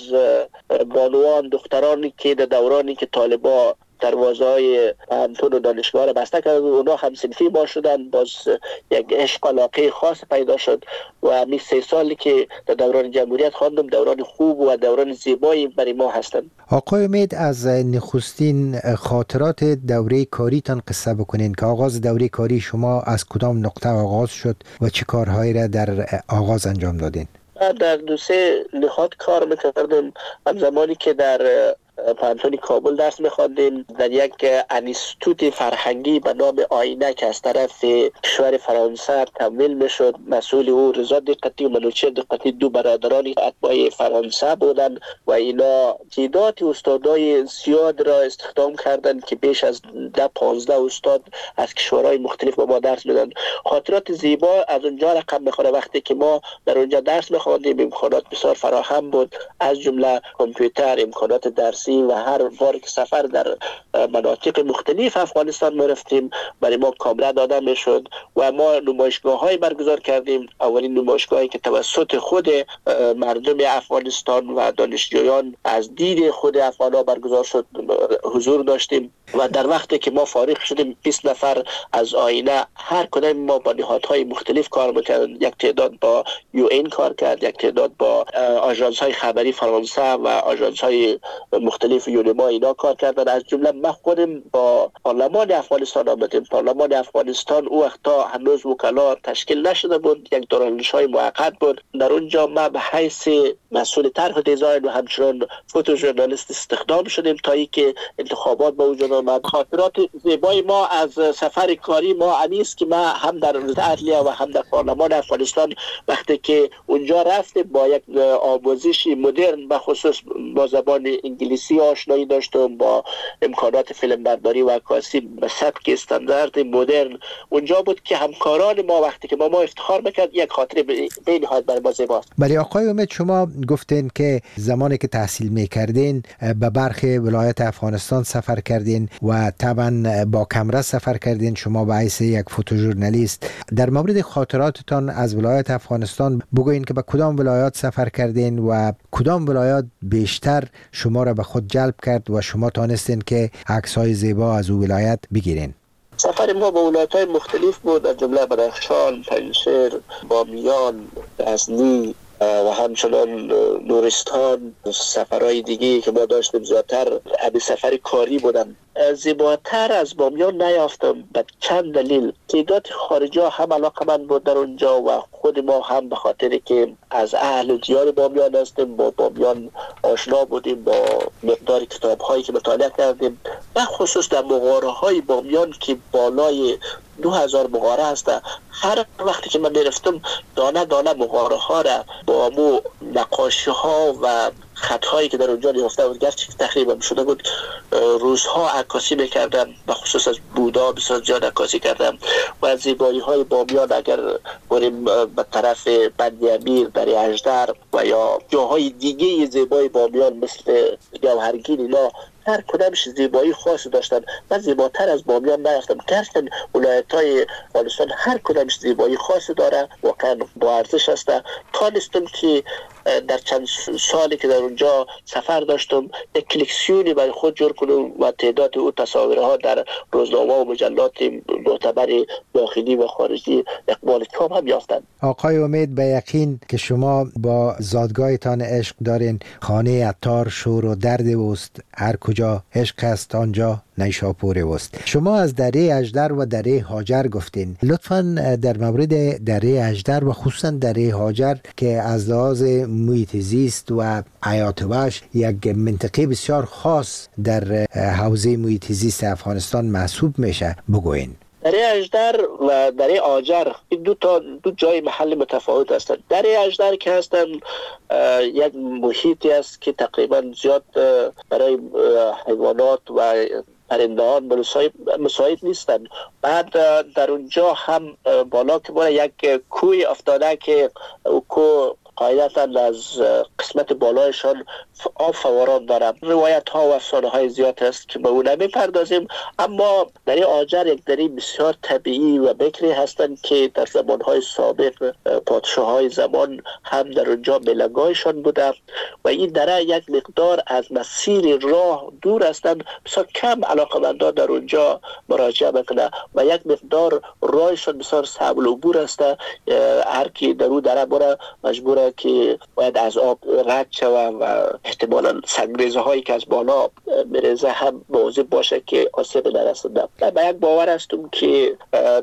بانوان دخترانی که در دورانی که طالبان دروازه‌های پانتون و دانشگاه را بسته کرد، اونا هم صنفی ما شدن، باز یک عشق علاقه خاص پیدا شد و همین 3 سالی که در دوران جمهوریت خواندم دوران خوب و دوران زیبایی برای ما هستند. آقای امید، از نخستین خاطرات دوره کاریتان قصه بکنین که آغاز دوره کاری شما از کدام نقطه آغاز شد و چه کارهایی را در آغاز انجام دادین؟ در 2-3 نهاد کار میکردم. هم زمانی که در پانتون کابل درس می‌خواندیم، در یک انستیتوت فرهنگی به نام آینه که از طرف کشور فرانسه تمویل میشد، مسئول او رضا دقتی و منوچهر دقتی، 2 برادران اتباع فرانسه بودند و اینا تعداد استادای زیاد را استخدام کردند که بیش از 10-15 استاد از کشورهای مختلف به ما درس میدن. خاطرات زیبا از اونجا رقم میخوره. وقتی که ما در اونجا درس می‌خواندیم امکانات بسیار فراهم بود، از جمله کامپیوتر، امکانات درسی و هر بار که سفر در مناطق مختلف افغانستان می رفتیم برای ما کاملا داده می شد و ما نمایشگاه های برگزار کردیم. اولین نمایشگاهی که توسط خود مردم افغانستان و دانشجویان از دید خود افغان‌ها برگزار شد حضور داشتیم و در وقتی که ما فارغ شدیم 20 نفر از آینه هر کدام ما با نهادهای مختلف کار می‌کردیم. یک تعداد با UN کار کرد، یک تعداد با آژانس‌های خبری فرانسه و آژانس‌های مختلف یونما اینا کار کردن. از جمله من خودم با پارلمان افغانستان آمدیم. پارلمان افغانستان او وقتا هنوز وکلا تشکیل نشده بود، یک دورانش‌های موقت بود. در اونجا ما به حیث مسئول طرح و دیزاین و همچنان فوتو ژورنالیست استخدام شدیم تا اینکه انتخابات به وجود آمد. خاطرات زیبای ما از سفر کاری ما انیست که ما هم در وزارت عدلیه و هم در پارلمان افغانستان وقتی که اونجا رفتیم با یک آموزش مدرن به خصوص با زبان انگلیسی آشنایی داشتم، با امکانات فیلم برداری و عکاسی به سبک استاندارد مدرن. اونجا بود که همکاران ما وقتی که با ما افتخار میکرد، یک خاطره به نهایت برای ما زیباست. ولی آقای امید، شما گفتین که زمانی که تحصیل میکردین به برخی ولایت افغانستان سفر کردین و طبعا با کمره سفر کردین، شما به حیث یک فوتوژورنالیست. در مورد خاطراتتان از ولایت افغانستان بگوین که به کدام ولایات سفر کردین و کدام ولایات بیشتر شما را به خود جلب کرد و شما تانستین که عکس‌های زیبا از او ولایت بگیرین؟ سفر ما به ولایت‌های مختلف بود، از جمله بدخشان، پنجشیر، بامیان، غزنی و همچنان نورستان. سفرهای دیگه که ما داشتیم زیادتر ابی سفر کاری بودن. زیباتر از بامیان نیافتم به چند دلیل. تعداد خارجی ها هم علاقه‌مند بود در اونجا و خود ما هم به خاطر که از اهل دیار بامیان هستیم، با بامیان آشنا بودیم، با مقدار کتاب هایی که مطالعه کردیم و خصوص در مغاره های بامیان که بالای 2000 مغاره هست. هر وقتی که من میرفتم دانه دانه مغاره ها را با مو نقاشی ها و خطهایی که در اونجا نهفته بود، گرچه تقریبا شده بود، روزها عکاسی میکردم. به خصوص از بودا بسیار زیاد عکاسی کردم و از زیبایی های بامیان اگر بریم به طرف بند امیر، در اژدر و یا جاهای دیگه زیبای بامیان مثل گوهرگین، اینا هر کدامش زیبایی خاصی داشتن. من زیباتر از بامیان نیافتم، گرچه ولایت‌های افغانستان هر کدامش زیبایی خاصی داره، واقعا با ارزش است. تانستم که در چند سالی که در اونجا سفر داشتم یک کلکسیونی برای خود جور کنم و تعداد او تصاویرها در روزنامه و مجلات معتبر داخلی و خارجی اقبال تام هم یافتند. آقای امید، به یقین که شما با زادگاهتان عشق دارین. خانه عطار شور و درد اوست، هر کجا عشق است آنجا نیشاپور اوست. شما از دره اژدر و دره هاجر گفتین. لطفاً در مورد دره اژدر و خصوصا دره هاجر که از لحاظ محیط زیست و حیات وحش یک منطقه بسیار خاص در حوزه محیط زیست افغانستان محسوب میشه بگوین. دره اژدر و دره هاجر این دو جای محل متفاوت هستند. دره اژدر که هستند یک محیطی است که تقریبا زیاد برای حیوانات و پرندهان مساعد نیستند. بعد در اونجا هم بالا که بالا یک کوه افتاده که کوه قاعدتا از قسمت بالایشان آب فوران دارد. روایت ها و افسانه های زیاد است که به اون نمی‌پردازیم، اما دره هاجر یک دره بسیار طبیعی و بکری هستند که در زمانهای سابق پادشاه های زمان هم در اونجا ملگایشان بوده و این دره یک مقدار از مسیر راه دور هستند. بسیار کم علاقمندان در اونجا مراجعه میکنه و یک مقدار راهشان بسیار صعب العبور است. هر کی در اون دره بره مجبوره که باید از آب رد شوه و احتمالاً سنگریزه هایی که از بالا میریزه هم مواظب باشه که آسیب نرسنده. به یک باور هستم که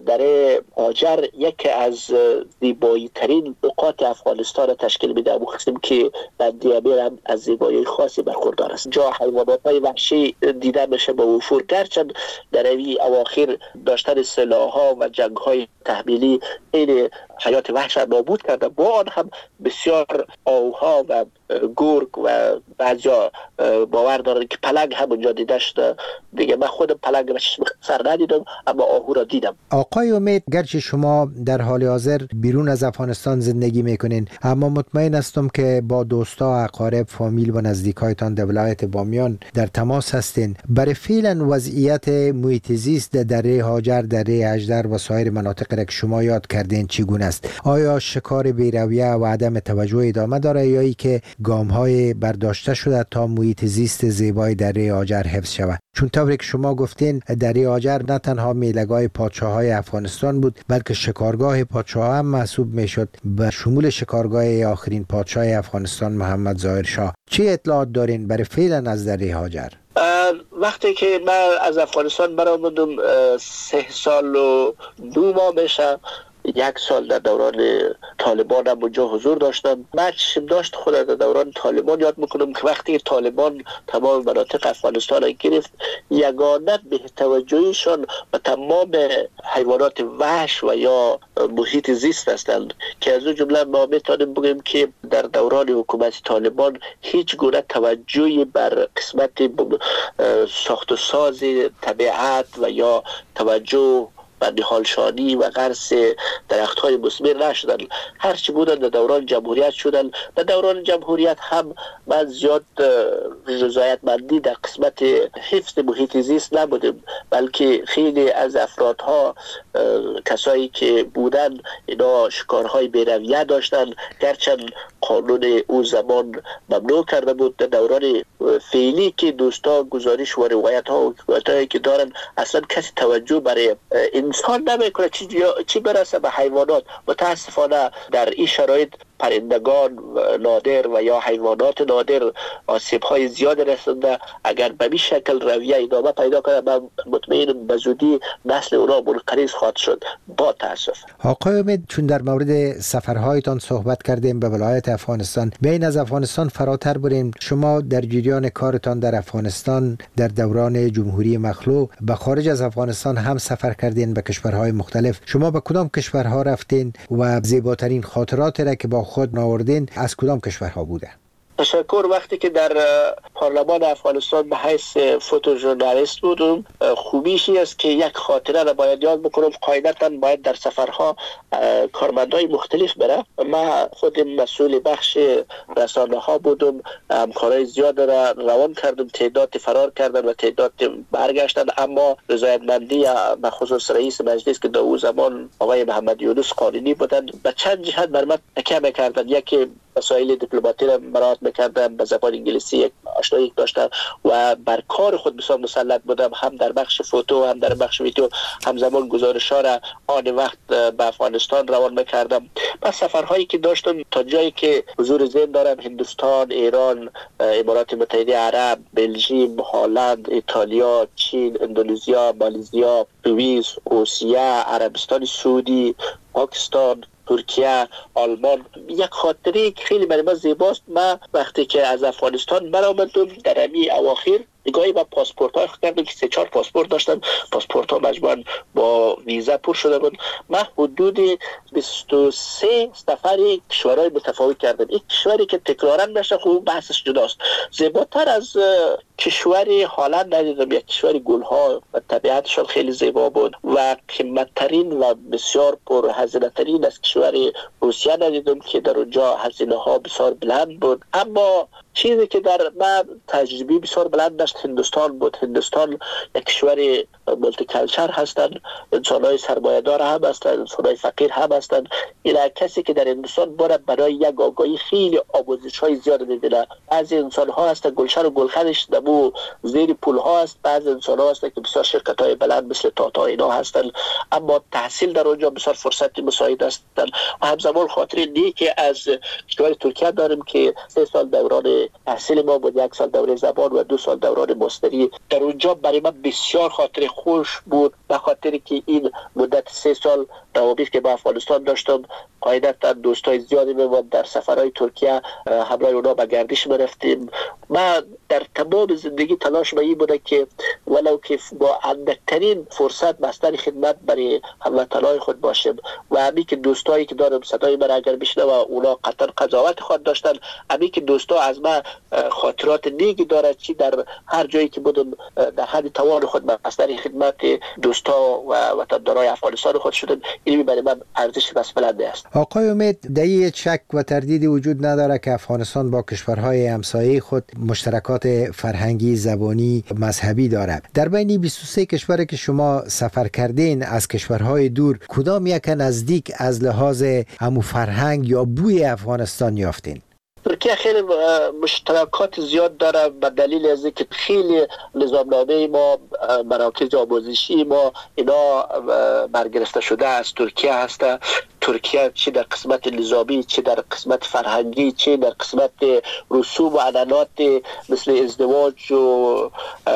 دره هاجر یکی از زیبایی ترین نقاط افغانستان را تشکیل میده. مخصوصا که بندی امیر هم از زیبایی خاصی برخوردار است. جا حیوانات های وحشی دیده میشه به وفور، گرچند در این اواخر داشتن سلاح‌ها و جنگ‌های تحمیلی این حیات وحش را نابود کرده. با آن هم بسیار آوها و گرگ و بعضیا باور دارن که پلنگ هم اونجا دیده شده. دیگه من خودم پلنگ به چشم سر ندیدم اما آهو را دیدم. آقای امید، گرچه شما در حال حاضر بیرون از افغانستان زندگی میکنین، اما مطمئن هستم که با دوستا، اقارب، فامیل و نزدیکایتان در ولایت بامیان در تماس هستین. برای فعلا وضعیت محیط زیست در دره هاجر، دره اژدر و سایر مناطق را که شما یاد کردین چگونه است؟ آیا شکار بی‌رویه و عدم توجه ادامه داره یا ای که گام‌های برداشته شده تا محیط زیست زیبای دره هاجر حفظ شود؟ چون طوری که شما گفتین دره هاجر نه تنها میله‌گاه پادشاه‌های افغانستان بود بلکه شکارگاه پادشاه هم محسوب میشد، به شمول شکارگاه آخرین پادشاه افغانستان محمد ظاهر شاه. چه اطلاعات دارین برای فعلا از دره هاجر؟ وقتی که من از افغانستان برآمدم 3 سال و 2 ماه میشه. 1 سال در دوران طالبان هم اونجا حضور داشتم. من داشت خود در دوران طالبان یاد میکنم که وقتی طالبان تمام مناطق افغانستان را گرفت، یگانه به توجهشان و تمام حیوانات وحش و یا محیط زیست هستند که از اون جمله ما میتونیم بگیم که در دوران حکومت طالبان هیچ گونه توجهی بر قسمت ساخت و ساز طبیعت و یا توجه و نهالشانی و غرس درخت‌های مثمر نشدن. هرچی بودن در دوران جمهوریت شدن. در دوران جمهوریت هم من زیاد رضایتمندی در قسمت حفظ محیط زیست نبودیم، بلکه خیلی از افرادها، کسایی که بودن، اینا شکارهای بی‌رویه داشتن، گرچند قانون او زمان ممنوع کرده بود. در دوران فعلی که دوستا گزارش و روایت‌ها و حکایت‌هایی که دارن، اصلا کسی توجه برای انسان نمیکنه، چی برسه به حیوانات. متاسفانه در این شرایط پرندگان نادر و یا حیوانات نادر آسیب‌های زیاد رسونده. اگر به این شکل رویه ادامه پیدا کنه، من مطمئنم به زودی نسل اونا منقرض خواهد شد. با تاسف. آقای امید، چون در مورد سفرهایتان صحبت کردیم به ولایت افغانستان، بین از افغانستان فراتر بریم. شما در جریان کارتان در افغانستان در دوران جمهوری مخلوع به خارج از افغانستان هم سفر کردین به کشورهای مختلف. شما به کدام کشورها رفتین و زیباترین خاطرات را که با خود ناوردین از کدام کشورها بوده؟ تشکر. وقتی که در پارلمان افغانستان به حیث فوتوژورنالیست بودم، خوبیشی است که یک خاطره را باید یاد بکنم. قاعدتاً باید در سفرها کارمندای مختلف بره. من خودم مسئول بخش رسانه ها بودم. همکارای زیاد را روان کردم، تعداد فرار کردن و تعداد برگشتن، اما رضایتمندی به خصوص رئیس مجلس که در اون زمان آقای محمد یونس قانونی بودند به چند جهت بر من تکیه می‌کردند. یکی وسایل دیپلماتی را مراعات میکردم، به زبان انگلیسی یک آشنایی داشتم و بر کار خود بسیار مسلط بودم، هم در بخش فوتو هم در بخش ویدیو. همزمان گزارش‌ها را آن وقت به افغانستان روان میکردم. و سفرهایی که داشتم تا جایی که حضور ذهن دارم، هندوستان، ایران، امارات متحده عرب، بلژیم، هلند، ایتالیا، چین، اندونزیا، مالزیا، سوئیس، روسیه، عربستان سعودی، پاکستان، ترکیه، آلمان. یک خاطره که خیلی برای من زیباست، من وقتی که از افغانستان برآمدم در امی اواخر نگاهی به پاسپورت های کردم که 3-4 پاسپورت داشتم. پاسپورت ها مجموعاً با ویزا پر شده بود. من حدود 23 سفر کشورهای متفاوت کردم. این کشوری که تکرارا میشه خوب بحثش جداست. زیباتر از کشوری هلند ندیدم. یک کشور گلها و طبیعتشان خیلی زیبا بود و قیمتترین و بسیار پر هزینه ترین از کشور روسیه ندیدم که در اونجا هزینه ها بسیار بلند بود. اما چیزی که در من تجربی بسیار بلند داشت هندوستان بود. هندوستان یک کشور مولتی کلچر هستند، انسان‌های سرمایه‌دار هم هستند، انسان‌های فقیر هم هستند. اینا کسی که در هندوستان باید برای یک آگاهی خیلی آموزش‌های زیاد می‌بینه. بعضی انسان‌ها هستند گلشن و گلخنش دمو زیر پول‌ها است، بعضی انسان‌ها هستند که بسیار شرکت‌های بلند مثل تاتا اینا هستند، اما تحصیل در اونجا بسیار فرصت مساعد هستند. و همزمان خاطر نیکی از کشور ترکیه داریم که 3 سال دوران تحصیل ما بود، 1 سال دوره زبان و 2 سال دوران ماستری. در اونجا برای من بسیار خاطر خوش بود، به خاطر که این مدت 3 سال روابط که با افغانستان داشتم، قاعدتا دوستای زیادی بود. در سفرهای ترکیه همراه اونا به گردش می‌رفتیم. من در تمام زندگی تلاش این بوده که ولو که با اندکترین فرصت بستر خدمت برای هموطنهای خود باشم و همین که دوستایی که دارم صدای من اگر بشنوه و اونا قطعا قضاوت خود داشتن، همین که دوستا از من خاطرات نیکی دارد، چی در هر جایی که بودم در حد توان خود بستر خدمت دوستا و وطندارای افغانستان خود شدم. این برای من ارزش بس بلنده است. آقای امید، در هیچ شک و تردیدی وجود نداره که افغانستان با کشورهای همسایه خود مشترکات فرهنگی، زبانی، مذهبی دارد. در بین 23 کشوری که شما سفر کردین از کشورهای دور، کدام یک نزدیک از لحاظ همو فرهنگ یا بوی افغانستان یافتین؟ ترکیه خیلی مشترکات زیاد داره به دلیل از اینکه خیلی نظامنامه ما، مراکز آموزشی ما اینا برگرفته شده از ترکیه هست. ترکیه چه در قسمت نظامی، چه در قسمت فرهنگی، چه در قسمت رسوم و عنعنات مثل ازدواج و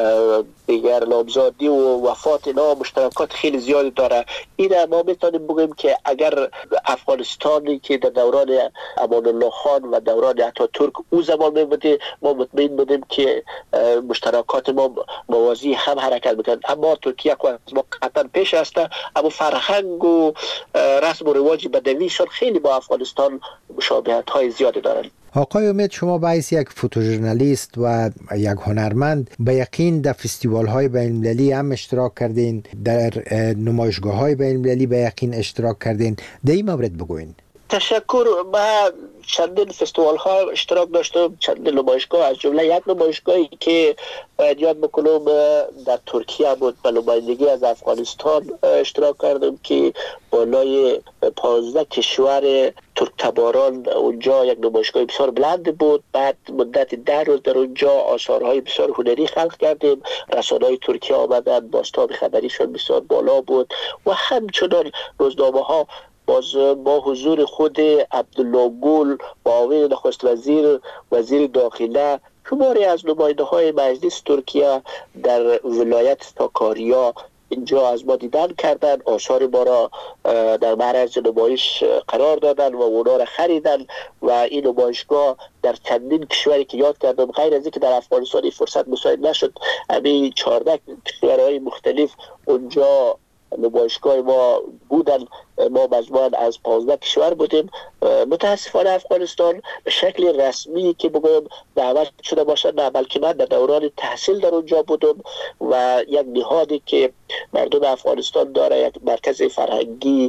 دیگر نامزادی و وفات، اینا مشترکات خیلی زیادی داره. این ما میتونیم بگیم که اگر افغانستانی که در دوران امان الله خان و دوران اتاتورک او زمان میبوده، ما مطمئن بودیم که مشترکات ما موازی هم حرکت میکنند. اما ترکیه که از ما قطعا پیش هسته، اما فرهنگ و رسم و رواج بدویشان خیلی با افغانستان مشابهت های زیادی دارند. آقای امید، شما به حیث یک فوتوژورنالیست و یک هنرمند به یقین در فستیوال های بین المللی هم اشتراک کردین، در نمایشگاه های بین المللی به یقین اشتراک کردین. در این مورد بگوین. تشکر. من چندین فستیوال ها اشتراک داشتم، چندین نمایشگاه، از جمله یک نمایشگاهی که یاد بکنم در ترکیه بود، به نمایندگی از افغانستان اشتراک کردم که بالای 15 کشور ترک تباران اونجا یک نمایشگاه بسیار بلند بود. بعد مدت 10 روز در اونجا آثارهای بسیار هنری خلق کردیم. رسانه‌های ترکیه آمدن، بازتاب خبریشون بسیار بالا بود و همچنان روزنامه ها باز با حضور خود عبدالله گل، معاون نخست وزیر، وزیر داخله، شماری از نماینده های مجلس ترکیه در ولایت ساکاریا اینجا از ما دیدن کردن، آثار ما را در معرض نمایش قرار دادن و اونا را خریدن و این نمایشگاه در چندین کشوری که یاد کردم، غیر از اینکه در افغانستان این فرصت مساعد نشد، همین 14 کشورهای مختلف اونجا نمایشگاه ما بودن. ما مجموعاً از 15 کشور بودیم. متاسفانه افغانستان به شکل رسمی که بگویم دعوت شده باشد نه، بلکه من در دوران تحصیل در اونجا بودم و یک نهادی که مردم افغانستان داره، یک مرکز فرهنگی،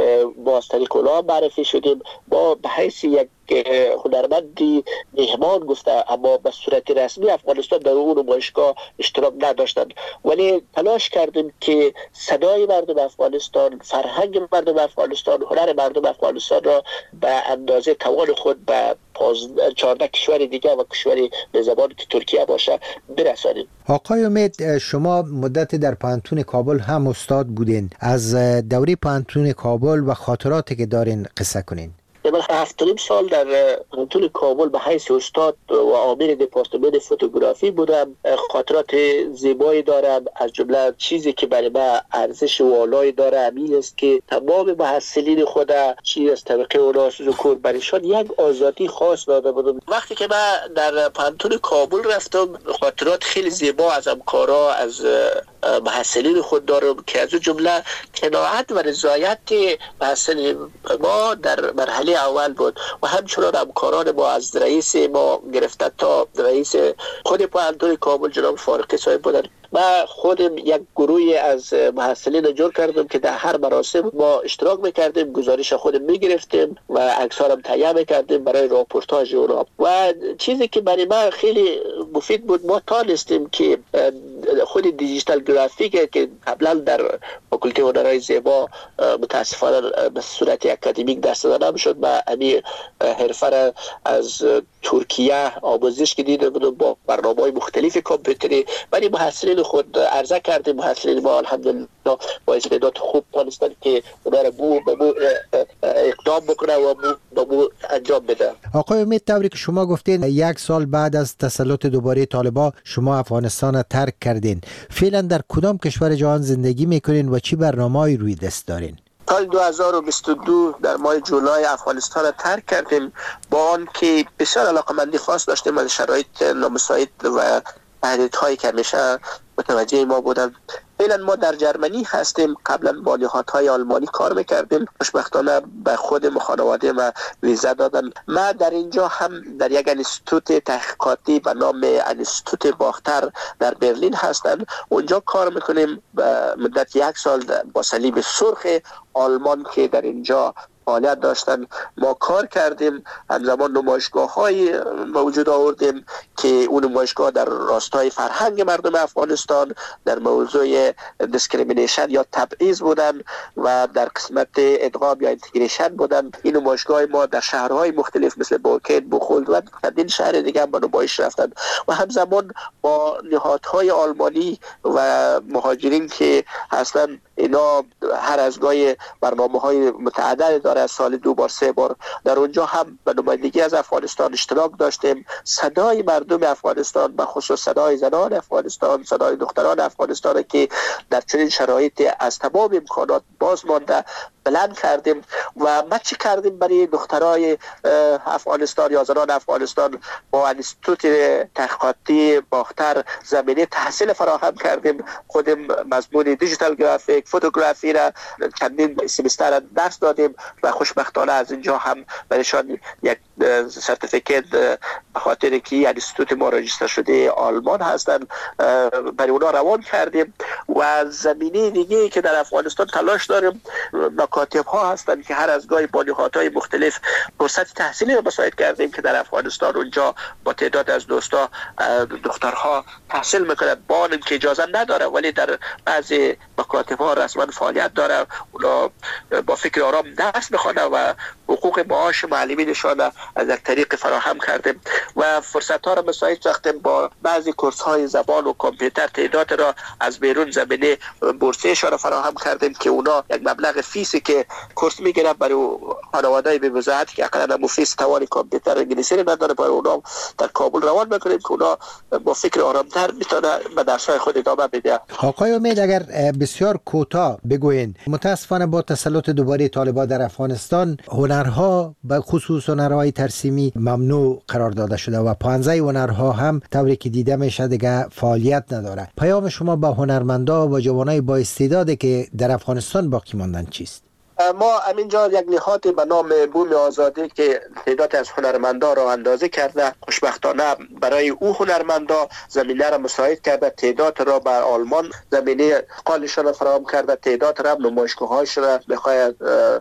با از طریق اونا معرفی شدیم. ما به حیث یک هنرمندی مهمان گفته، اما به صورت رسمی افغانستان در اون نمایشگاه اشتراک نداشتند، ولی تلاش کردیم که صدای مردم افغانستان، فرهنگ مردم مردم افغانستان، هنر مردم افغانستان را به اندازه توان خود به 14 کشور دیگه و کشوری به زبان که ترکیه باشه برسانیم. آقای امید، شما مدت در پانتون کابل هم استاد بودین، از دوره پانتون کابل و خاطراتی که دارین قصه کنین. من 7.5 سال در پانتون کابل به حیث استاد و عامل دپارتمان فوتوگرافی بودم. خاطرات زیبایی دارم، از جمله چیزی که برای من ارزش والایی داره همین است که تمام محصلین خود چی از طبقه اونا ذکر برشان یک آزادی خاص داده بودم. وقتی که من در پانتون کابل رفتم خاطرات خیلی زیبا از همکارا، از محصلین خود دارم که از جمله قناعت و رضایت محصلین ما در مرحله اول بود و همچنان همکاران ما از رئیس ما گرفته تا رئیس خود پانتون کابل جناب فارقی صاحب بودن. ما خودم یک گروهی از محصلین جور کردم که در هر مراسم ما اشتراک میکردیم، گزارش خودم میگرفتیم و عکسارم تهیه میکردیم برای راپورتاژ اونا. و چیزی که برای من خیلی مفید بود، ما تانستیم که خود دیجیتال گرافیک که قبلا در فاکولته هنرهای زیبا متاسفانه به صورت اکادمیک دست داده نمیشد، و همین حرفه را از ترکیه آموزش که دیده بودم با برنامه‌های مختلف کامپیوتری، ولی محصلین خود عرضه کردیم. محصلین ما الحمدلله با استعداد خوب تونستن که اونا را اقدام بکنه و بو انجام بده. آقای امید، طوری که شما گفتین 1 سال بعد از تسلط دوباره طالبان شما افغانستان را ترک کردین، فعلا در کدام کشور جهان زندگی میکنین و چی برنامه‌ای روی دست دارین؟ سال 2022 در ماه جولای افغانستان را ترک کردیم، با آن که بسیار علاقمندی خاص داشتیم از شرایط نامساعد و تهدیدهایی که همیشه متوجه ما بودن. فعلا ما در جرمنی هستیم، قبلا با نهادهای آلمانی کار میکردیم، خوشبختانه به خود خانواده ما ویزا دادن. ما در اینجا هم در یک انستیتوت تحقیقاتی به نام انستیتوت باختر در برلین هستند، اونجا کار میکنیم به مدت 1 سال با صلیب سرخ آلمان که در اینجا فعالیت داشتن ما کار کردیم. همزمان نمایشگاه‌های موجود آوردیم که اون نمایشگاه در راستای فرهنگ مردم افغانستان در موضوع دیسکریمینیشن یا تبعیض بودن و در قسمت ادغام یا اینتگریشن بودن. این نمایشگاه ما در شهرهای مختلف مثل بوکین، بخولد و چندین شهر دیگه هم به نمایش رفتن و همزمان با نهادهای آلمانی و مهاجرین که هستن، اینا هر از گاهی برنامه‌های متعدد داره، از سال 2 بار 3 بار در اونجا هم به نمایندگی از افغانستان اشتراک داشتیم. صدای مردم افغانستان، به خصوص صدای زنان افغانستان، صدای دختران افغانستان که در چنین شرایطی از تمام امکانات باز مانده بلند کردیم. و ما چی کردیم برای دخترای افغانستان یا زنان افغانستان؟ با انستیتوت تحقیقاتی باختر زمینه تحصیل فراهم کردیم. خودم مضمون دیجیتال گرافیک، فوتوگرافی را چندین سمستر درس دادیم و خوشبختانه از اینجا هم برایشان یک سرتیفیکت به خاطر که انستیتوت ما راجستر شده آلمان هستن برای اونا روان کردیم. و زمینه دیگه که در افغانستان تلاش داریم، مکاتب ها هستن که هر از گاهی با نهادهای مختلف فرصت تحصیلی رو مساعد کردیم که در افغانستان اونجا با تعداد از دوستا دخترها تحصیل میکنن، با آن که اجازه نداره ولی در بعضی مکاتب ها رسما فعالیت داره. اونا با فکر آرام درس میخوانه و حقوق معاش معلمینشان از طریق فراهم کردیم و فرصت ها را مساعد ساختیم. با بعضی کورس های زبان و کامپیوتر تعداد را از بیرون زمینه بورسیه‌شان را فراهم کردیم که اونا یک مبلغ فیسی که کورس میگیرن برای خانواده‌ای به وضاحت که اقلا فیس توان کامپیوتر انگلیسی را نداره، برای اونا در کابل روان میکنیم که اونا با فکر آرامتر میتونه به درس‌های خود ادامه بده. آقای امید، اگر بسیار کوتاه بگوین، متاسفانه با تسلط دوباره طالبان در افغانستان هنرها به خصوص هنرهای ترسیمی ممنوع قرار داده شده و 15 هنرها هم طوری که دیده میشه دیگه فعالیت نداره. پیام شما با هنرمندا و جوانای با استعدادی که در افغانستان باقی ماندن چیست؟ ما همینجا یک نهاد به نام بوم آزادی که تعداد از هنرمندا را اندازه کرده، خوشبختانه برای او هنرمندا زمینه را مساعد کرده، تعداد را بر آلمان زمینه قالشان را فراهم کرده، تعداد را نمایشگاه‌هاش را بخواهد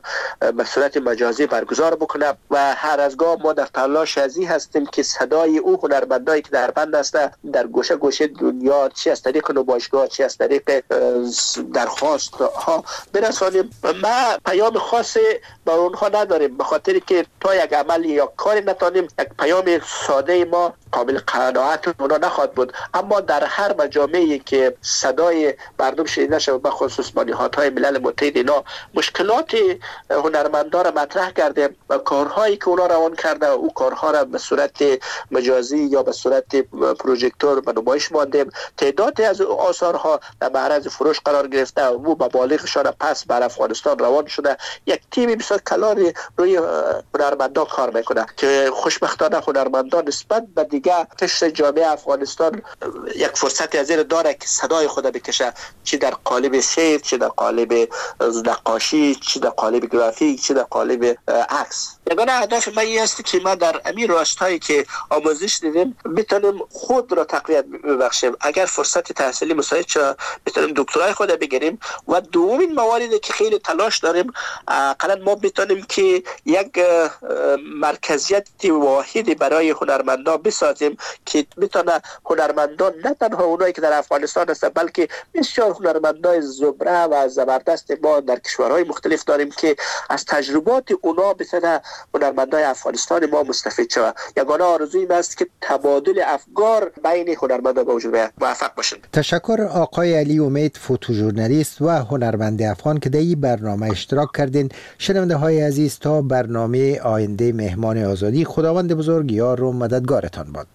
به صورت مجازی برگزار بکنه و هر از گاه ما در تلاش ازی هستیم که صدای او هنرمندایی که در بند هسته در گوشه گوشه دنیا، چی از طریق نمایشگاه، چی از طریق درخواست ها برسانیم. ما پیام خاصی به اونها نداریم، به خاطر که تا یک عمل یا کاری نتانیم یک پیام ساده ما قابل قناعت اونا نخواهد بود. اما در هر مجامعی که صدای مردم شنیده شود، به خصوص نهادهای ملل متحد، اینا مشکلات هنرمندان را مطرح کرده و کارهایی که اونا روان کرده او کارها را به صورت مجازی یا به صورت پروژکتور به نمایش ماندیم. تعدادی از آثارها در معرض فروش قرار گرفته و مبالغشان پس بر افغانستان روان شده. یک تیم بسیار کلانی روی هنرمندان کار میکنه که خوشبختانه هنرمندان نسبت به دیگه قشر جامعه افغانستان یک فرصتی از این داره که صدای خود بکشه، چی در قالب شعر، چی در قالب نقاشی، چی در قالب گرافیک، چی در قالب عکس. یگانه هدف من این است که ما در امیر راستایی که آموزش دیدیم بتونیم خود را تقویت ببخشیم. اگر فرصت تحصیلی مساعد شد بتونیم دکترای خود بگیریم و دومین مواردی که خیلی تلاش داریم قلن ما بتونیم که یک مرکزیت واحدی برای هنرمندان بسازیم که بتونه هنرمندان نه تنها اونایی که در افغانستان هستند بلکه بسیار هنرمندای زبره و زبردست ما در کشورهای مختلف داریم که از تجربات اونا بتونه هنرمندای افغانستان ما مستفید شود. یگانه آرزوی این است که تبادل افکار بین هنرمندان به وجود بیاید. موفق باشید. تشکر آقای علی امید، فوتوژورنالیست و هنرمند افغان که در این برنامه اشتراک کردین. شنونده های عزیز، تا برنامه آینده مهمان آزادی، خداوند بزرگ یار و مددگارتان باد.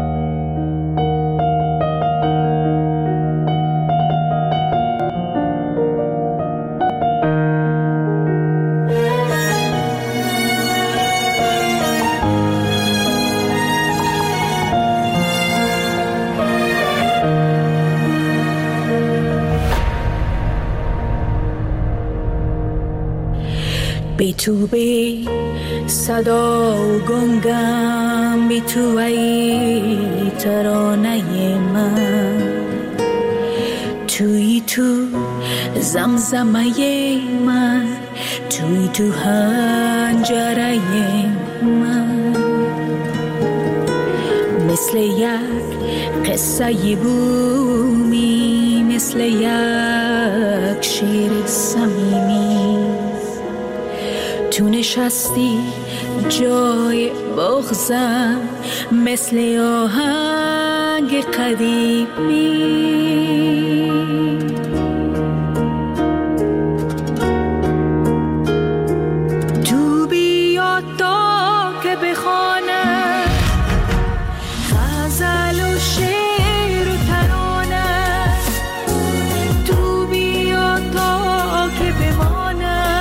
بی تو بی صدا و گنگم، بی تو ای ترانه من، توی تو زمزمه من، توی تو هنجره من، مثل یک قصه بومی، مثل یک شعر صمیمی، تو نشستی جای بغضم، مثل آهنگ قدیمی. تو بیا تا که بخوانم غزل و شعر و ترانه، تو بیا تا که بمانم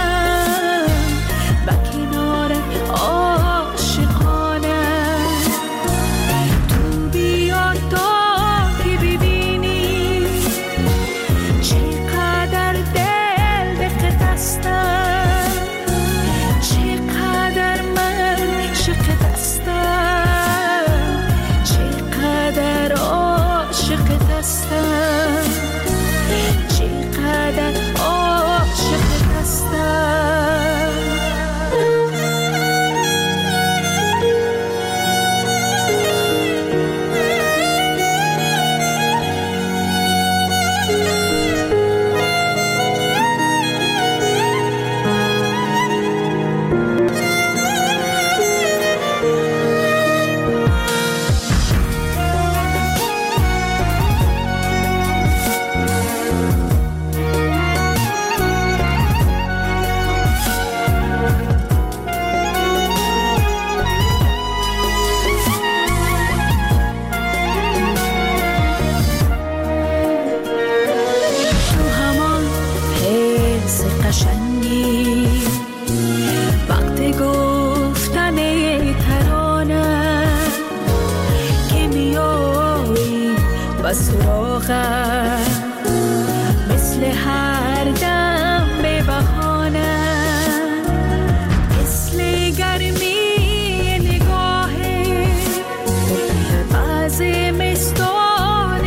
مثل هر دم به بهانه، مثل گرمی نگاهه باز مستان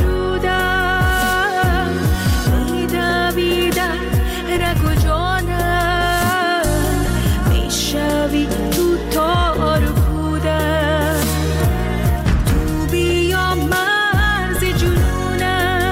وجودم، میدویده رگ و جانم، میشوی تو تار کودم، تو بیا مرز جنونم،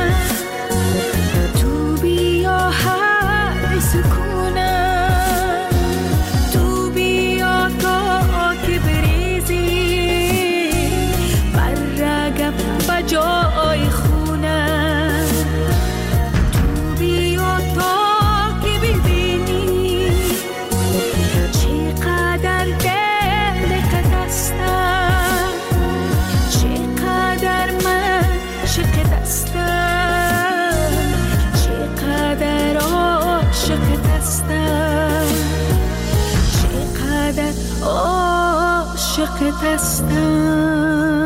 هستم، چقدر عاشقت هستم.